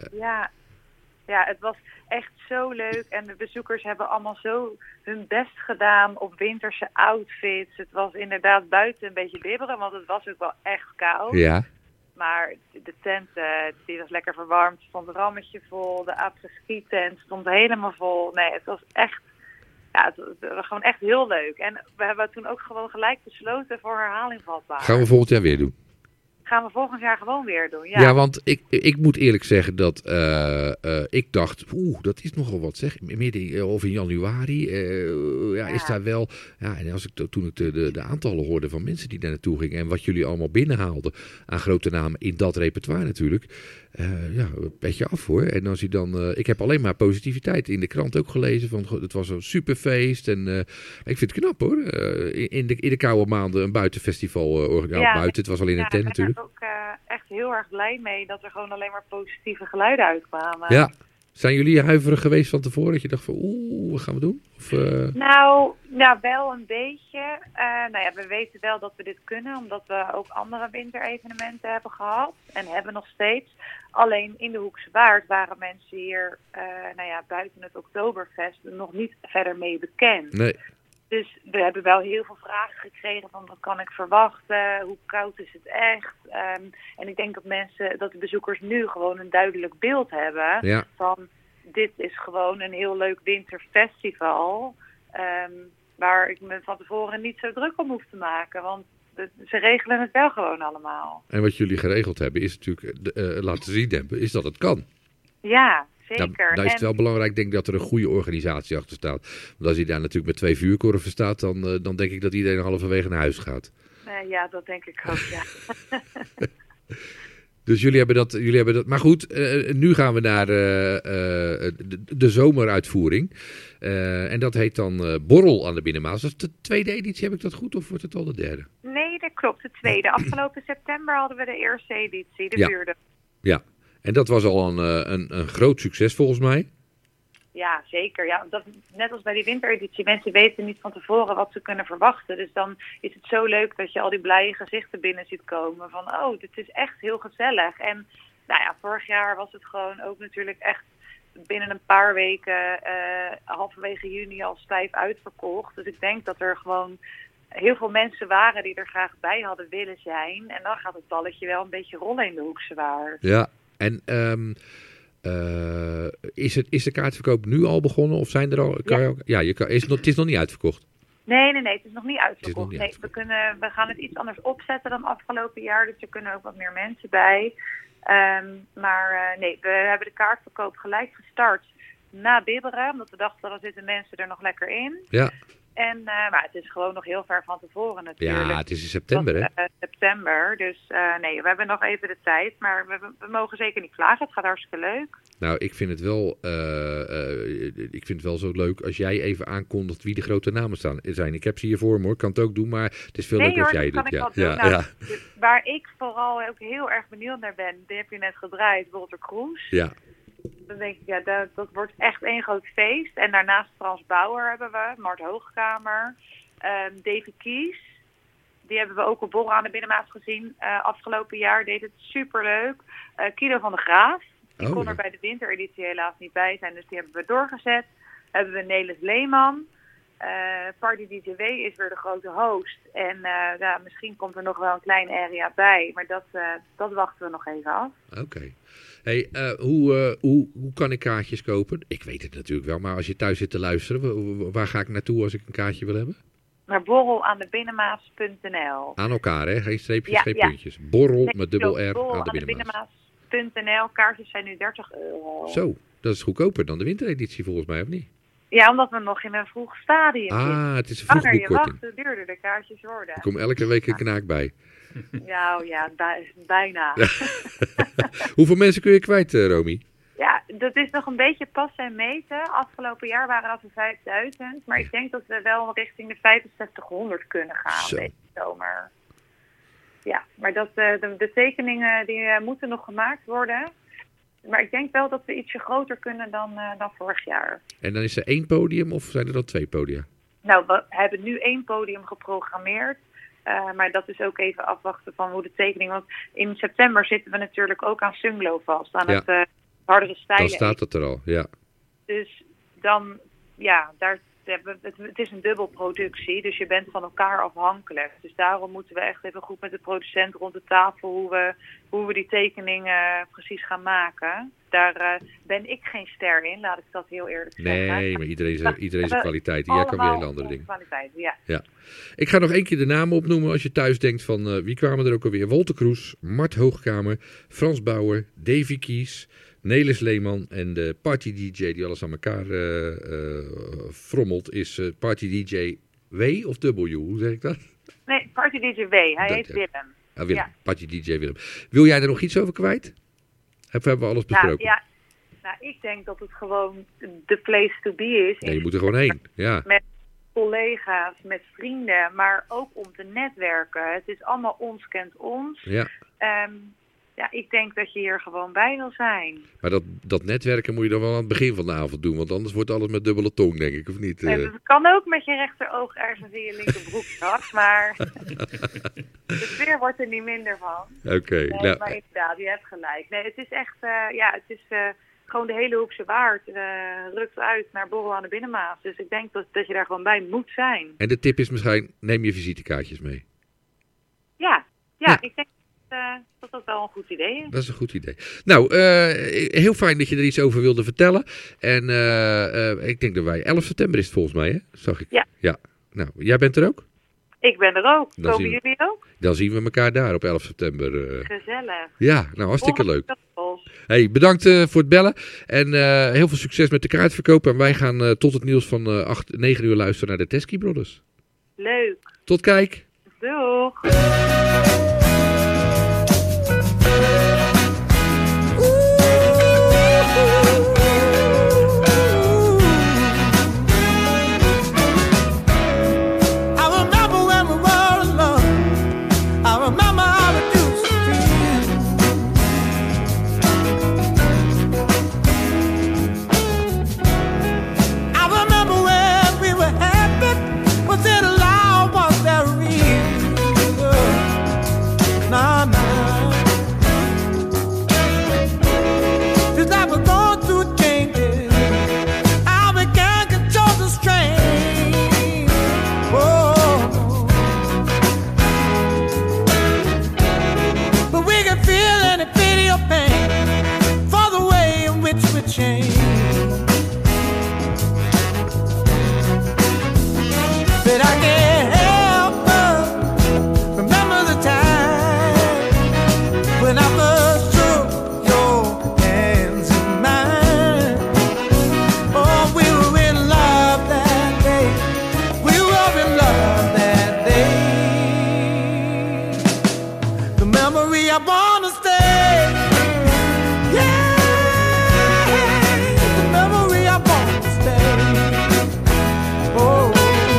ja, het was echt zo leuk. En de bezoekers hebben allemaal zo hun best gedaan op winterse outfits. Het was inderdaad buiten een beetje bibberen, want het was ook wel echt koud. Ja. Maar de tent die was lekker verwarmd. Er stond een rammetje vol. De après-ski tent stond helemaal vol. Nee, het was echt. Ja, het was gewoon echt heel leuk. En we hebben toen ook gewoon gelijk besloten voor herhaling vatbaar. Gaan we volgend jaar weer doen? Gaan we volgend jaar gewoon weer doen, ja. Ja, want ik moet eerlijk zeggen dat ik dacht, dat is nogal wat zeg. Midden of in januari, is daar wel. Ja, en toen ik de aantallen hoorde van mensen die daar naartoe gingen en wat jullie allemaal binnenhaalden aan grote namen in dat repertoire natuurlijk. Een beetje af hoor. En als je dan, ik heb alleen maar positiviteit in de krant ook gelezen van het was een superfeest en ik vind het knap hoor. In de koude maanden een buitenfestival buiten. Het was alleen een tent natuurlijk. Ik ben er ook echt heel erg blij mee dat er gewoon alleen maar positieve geluiden uitkwamen. Ja. Zijn jullie huiverig geweest van tevoren dat je dacht van wat gaan we doen? Of, Nou, wel een beetje. We weten wel dat we dit kunnen, omdat we ook andere winterevenementen hebben gehad en hebben nog steeds. Alleen in de Hoekse Waard waren mensen hier, buiten het Oktoberfest nog niet verder mee bekend. Nee. Dus we hebben wel heel veel vragen gekregen van wat kan ik verwachten, hoe koud is het echt. En ik denk dat de bezoekers nu gewoon een duidelijk beeld hebben van dit is gewoon een heel leuk winterfestival. Waar ik me van tevoren niet zo druk om hoef te maken, want ze regelen het wel gewoon allemaal. En wat jullie geregeld hebben is natuurlijk laten zien hebben, is dat het kan. Ja, zeker. Nou is het wel belangrijk, denk ik, dat er een goede organisatie achter staat. Want als je daar natuurlijk met 2 vuurkorven staat, dan denk ik dat iedereen halverwege naar huis gaat. Ja, dat denk ik ook, ja. Dus jullie hebben dat. Maar goed, nu gaan we naar de zomeruitvoering. En dat heet dan Borrel aan de Binnenmaas. Dat is de 2e editie, heb ik dat goed? Of wordt het al de 3e? Nee, de klopt. De tweede. Afgelopen september hadden we de eerste editie, de vierde. Ja, en dat was al een groot succes volgens mij. Ja, zeker. Ja, net als bij die wintereditie. Mensen weten niet van tevoren wat ze kunnen verwachten. Dus dan is het zo leuk dat je al die blije gezichten binnen ziet komen. Van, oh, dit is echt heel gezellig. En nou ja, vorig jaar was het gewoon ook natuurlijk echt binnen een paar weken, halverwege juni al stijf uitverkocht. Dus ik denk dat er gewoon heel veel mensen waren die er graag bij hadden willen zijn. En dan gaat het balletje wel een beetje rollen in de Hoekse Waard. Ja, en is de kaartverkoop nu al begonnen? Of zijn er al... het is nog niet uitverkocht? Nee, het is nog niet uitverkocht. We gaan het iets anders opzetten dan afgelopen jaar. Dus er kunnen ook wat meer mensen bij. We hebben de kaartverkoop gelijk gestart na Bibberen. Omdat we dachten, dan zitten mensen er nog lekker in. Ja. Maar het is gewoon nog heel ver van tevoren natuurlijk. Ja, het is in september, hè? September, dus we hebben nog even de tijd. Maar we mogen zeker niet klagen. Het gaat hartstikke leuk. Nou, ik vind het wel zo leuk als jij even aankondigt wie de grote namen zijn. Ik heb ze hier voor me, hoor. Ik kan het ook doen, maar het is veel leuker als jij het doet. Ja. Waar ik vooral ook heel erg benieuwd naar ben, die heb je net gedraaid, Walter Kroes. Ja. Dan denk ik, dat wordt echt één groot feest. En daarnaast Frans Bauer hebben we, Mart Hoogkamer, Davy Kies. Die hebben we ook op Borrel aan de Binnenmaas gezien afgelopen jaar. Deed het superleuk. Guido van der Graaf. Die kon er bij de wintereditie helaas niet bij zijn, dus die hebben we doorgezet. Hebben we Nelis Leeman. Party DJ W is weer de grote host. En misschien komt er nog wel een kleine area bij. Maar dat wachten we nog even af. Oké. Hey, hoe kan ik kaartjes kopen? Ik weet het natuurlijk wel, maar als je thuis zit te luisteren, waar ga ik naartoe als ik een kaartje wil hebben? Naar borrelaandebinnenmaas.nl. Aan elkaar, hè? Geen streepjes, geen puntjes. Borrel met dubbel R aan de Binnenmaas.nl. Kaartjes zijn nu €30. Zo, dat is goedkoper dan de wintereditie volgens mij, of niet? Ja, omdat we nog in een vroeg stadium zitten. Het is een vroeg boekkorting. Je wacht, hoe duurder de kaartjes worden. Er komt elke week een knaak bij. Bijna. Hoeveel mensen kun je kwijt, Romy? Ja, dat is nog een beetje pas en meten. Afgelopen jaar waren dat er 5000. Maar ik denk dat we wel richting de 6500 kunnen gaan deze zomer. Ja, maar de tekeningen die moeten nog gemaakt worden. Maar ik denk wel dat we ietsje groter kunnen dan vorig jaar. En dan is er 1 podium of zijn er dan 2 podia? Nou, we hebben nu 1 podium geprogrammeerd. Maar dat is ook even afwachten van hoe de tekening... Want in september zitten we natuurlijk ook aan Sunglow vast. Aan het hardere stijlen. Dan staat het er al, ja. Dus dan, het is een dubbelproductie. Dus je bent van elkaar afhankelijk. Dus daarom moeten we echt even goed met de producent rond de tafel... hoe we die tekeningen precies gaan maken. Daar ben ik geen ster in, laat ik dat heel eerlijk zeggen. Nee, maar iedereen zijn kwaliteit. Jij kan weer hele andere dingen. Kwaliteit, ja. Ik ga nog 1 keer de namen opnoemen als je thuis denkt van... wie kwamen er ook alweer? Walter Kroes, Mart Hoogkamer, Frans Bauer, Davy Kies... Nelis Leeman en de party DJ die alles aan elkaar frommelt is party DJ W of W? Hoe zeg ik dat? Nee, party DJ W. Hij heet Willem. Willem. Ja. Party DJ Willem. Wil jij er nog iets over kwijt? Hebben we alles besproken? Nou, ik denk dat het gewoon de place to be is. Ja, je moet er gewoon heen. Ja. Met collega's, met vrienden, maar ook om te netwerken. Het is allemaal ons kent ons. Ja. Ik denk dat je hier gewoon bij wil zijn. Maar dat netwerken moet je dan wel aan het begin van de avond doen. Want anders wordt alles met dubbele tong, denk ik, of niet? Het kan ook met je rechteroog ergens in je linkerbroek, maar de sfeer wordt er niet minder van. Oké. Maar inderdaad, je hebt gelijk. Nee, het is echt, het is gewoon de hele Hoekse Waard rukt uit naar Borrel aan de Binnenmaas. Dus ik denk dat je daar gewoon bij moet zijn. En de tip is misschien, neem je visitekaartjes mee. Ja, ik denk dat wel een goed idee is. Dat is een goed idee. Nou, heel fijn dat je er iets over wilde vertellen. En ik denk dat wij 11 september is het volgens mij, hè? Zag ik. Ja. Nou, jij bent er ook? Ik ben er ook. Komen jullie ook? Dan zien we elkaar daar op 11 september. Gezellig. Ja, nou hartstikke leuk. Hey, bedankt voor het bellen. En heel veel succes met de kaartverkoop. En wij gaan tot het nieuws van 9 uur luisteren naar de Teskey Brothers. Leuk. Tot kijk. Doeg. I'm gonna stay. Yeah, the memory I'm gonna stay. Oh,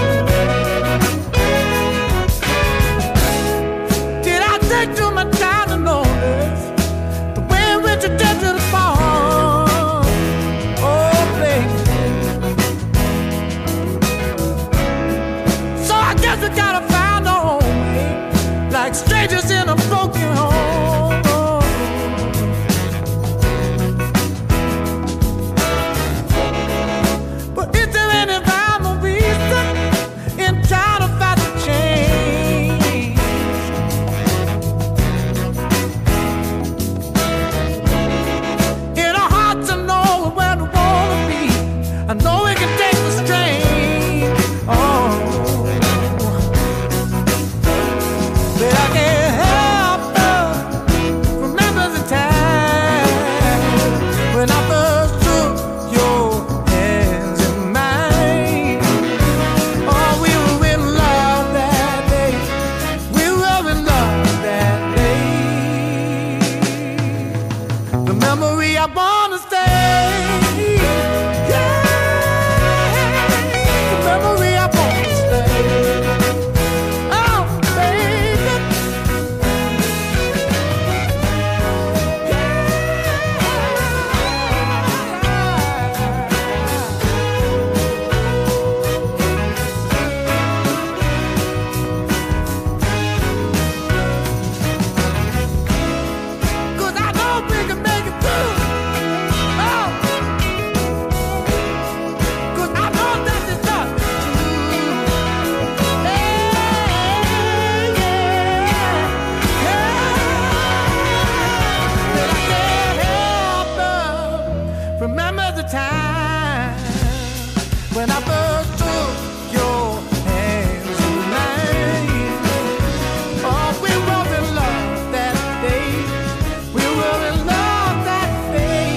did I take too much time to know this? The way in which you did to the phone. Oh, baby. So I guess we gotta find our own way, like strangers in a broken home. But is there any rhyme or reason in trying to fight the change? In our hearts to know where we wanna be. I know we can take the strain. Oh, but I can't help but remember the time when I first took your hands in mine. Oh, we were in love that day. We were in love that day. The memory I wanna stay. Yeah, the memory I wanna stay. Oh, baby. Cause I know we can make it through. Oh, cause I know that it's not true. Yeah, but I can't help but remember the time when I first took your hands in mine. Oh, we were in love that day. We were in love that day.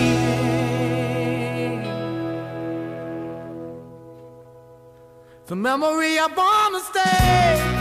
The memory I wanna stay.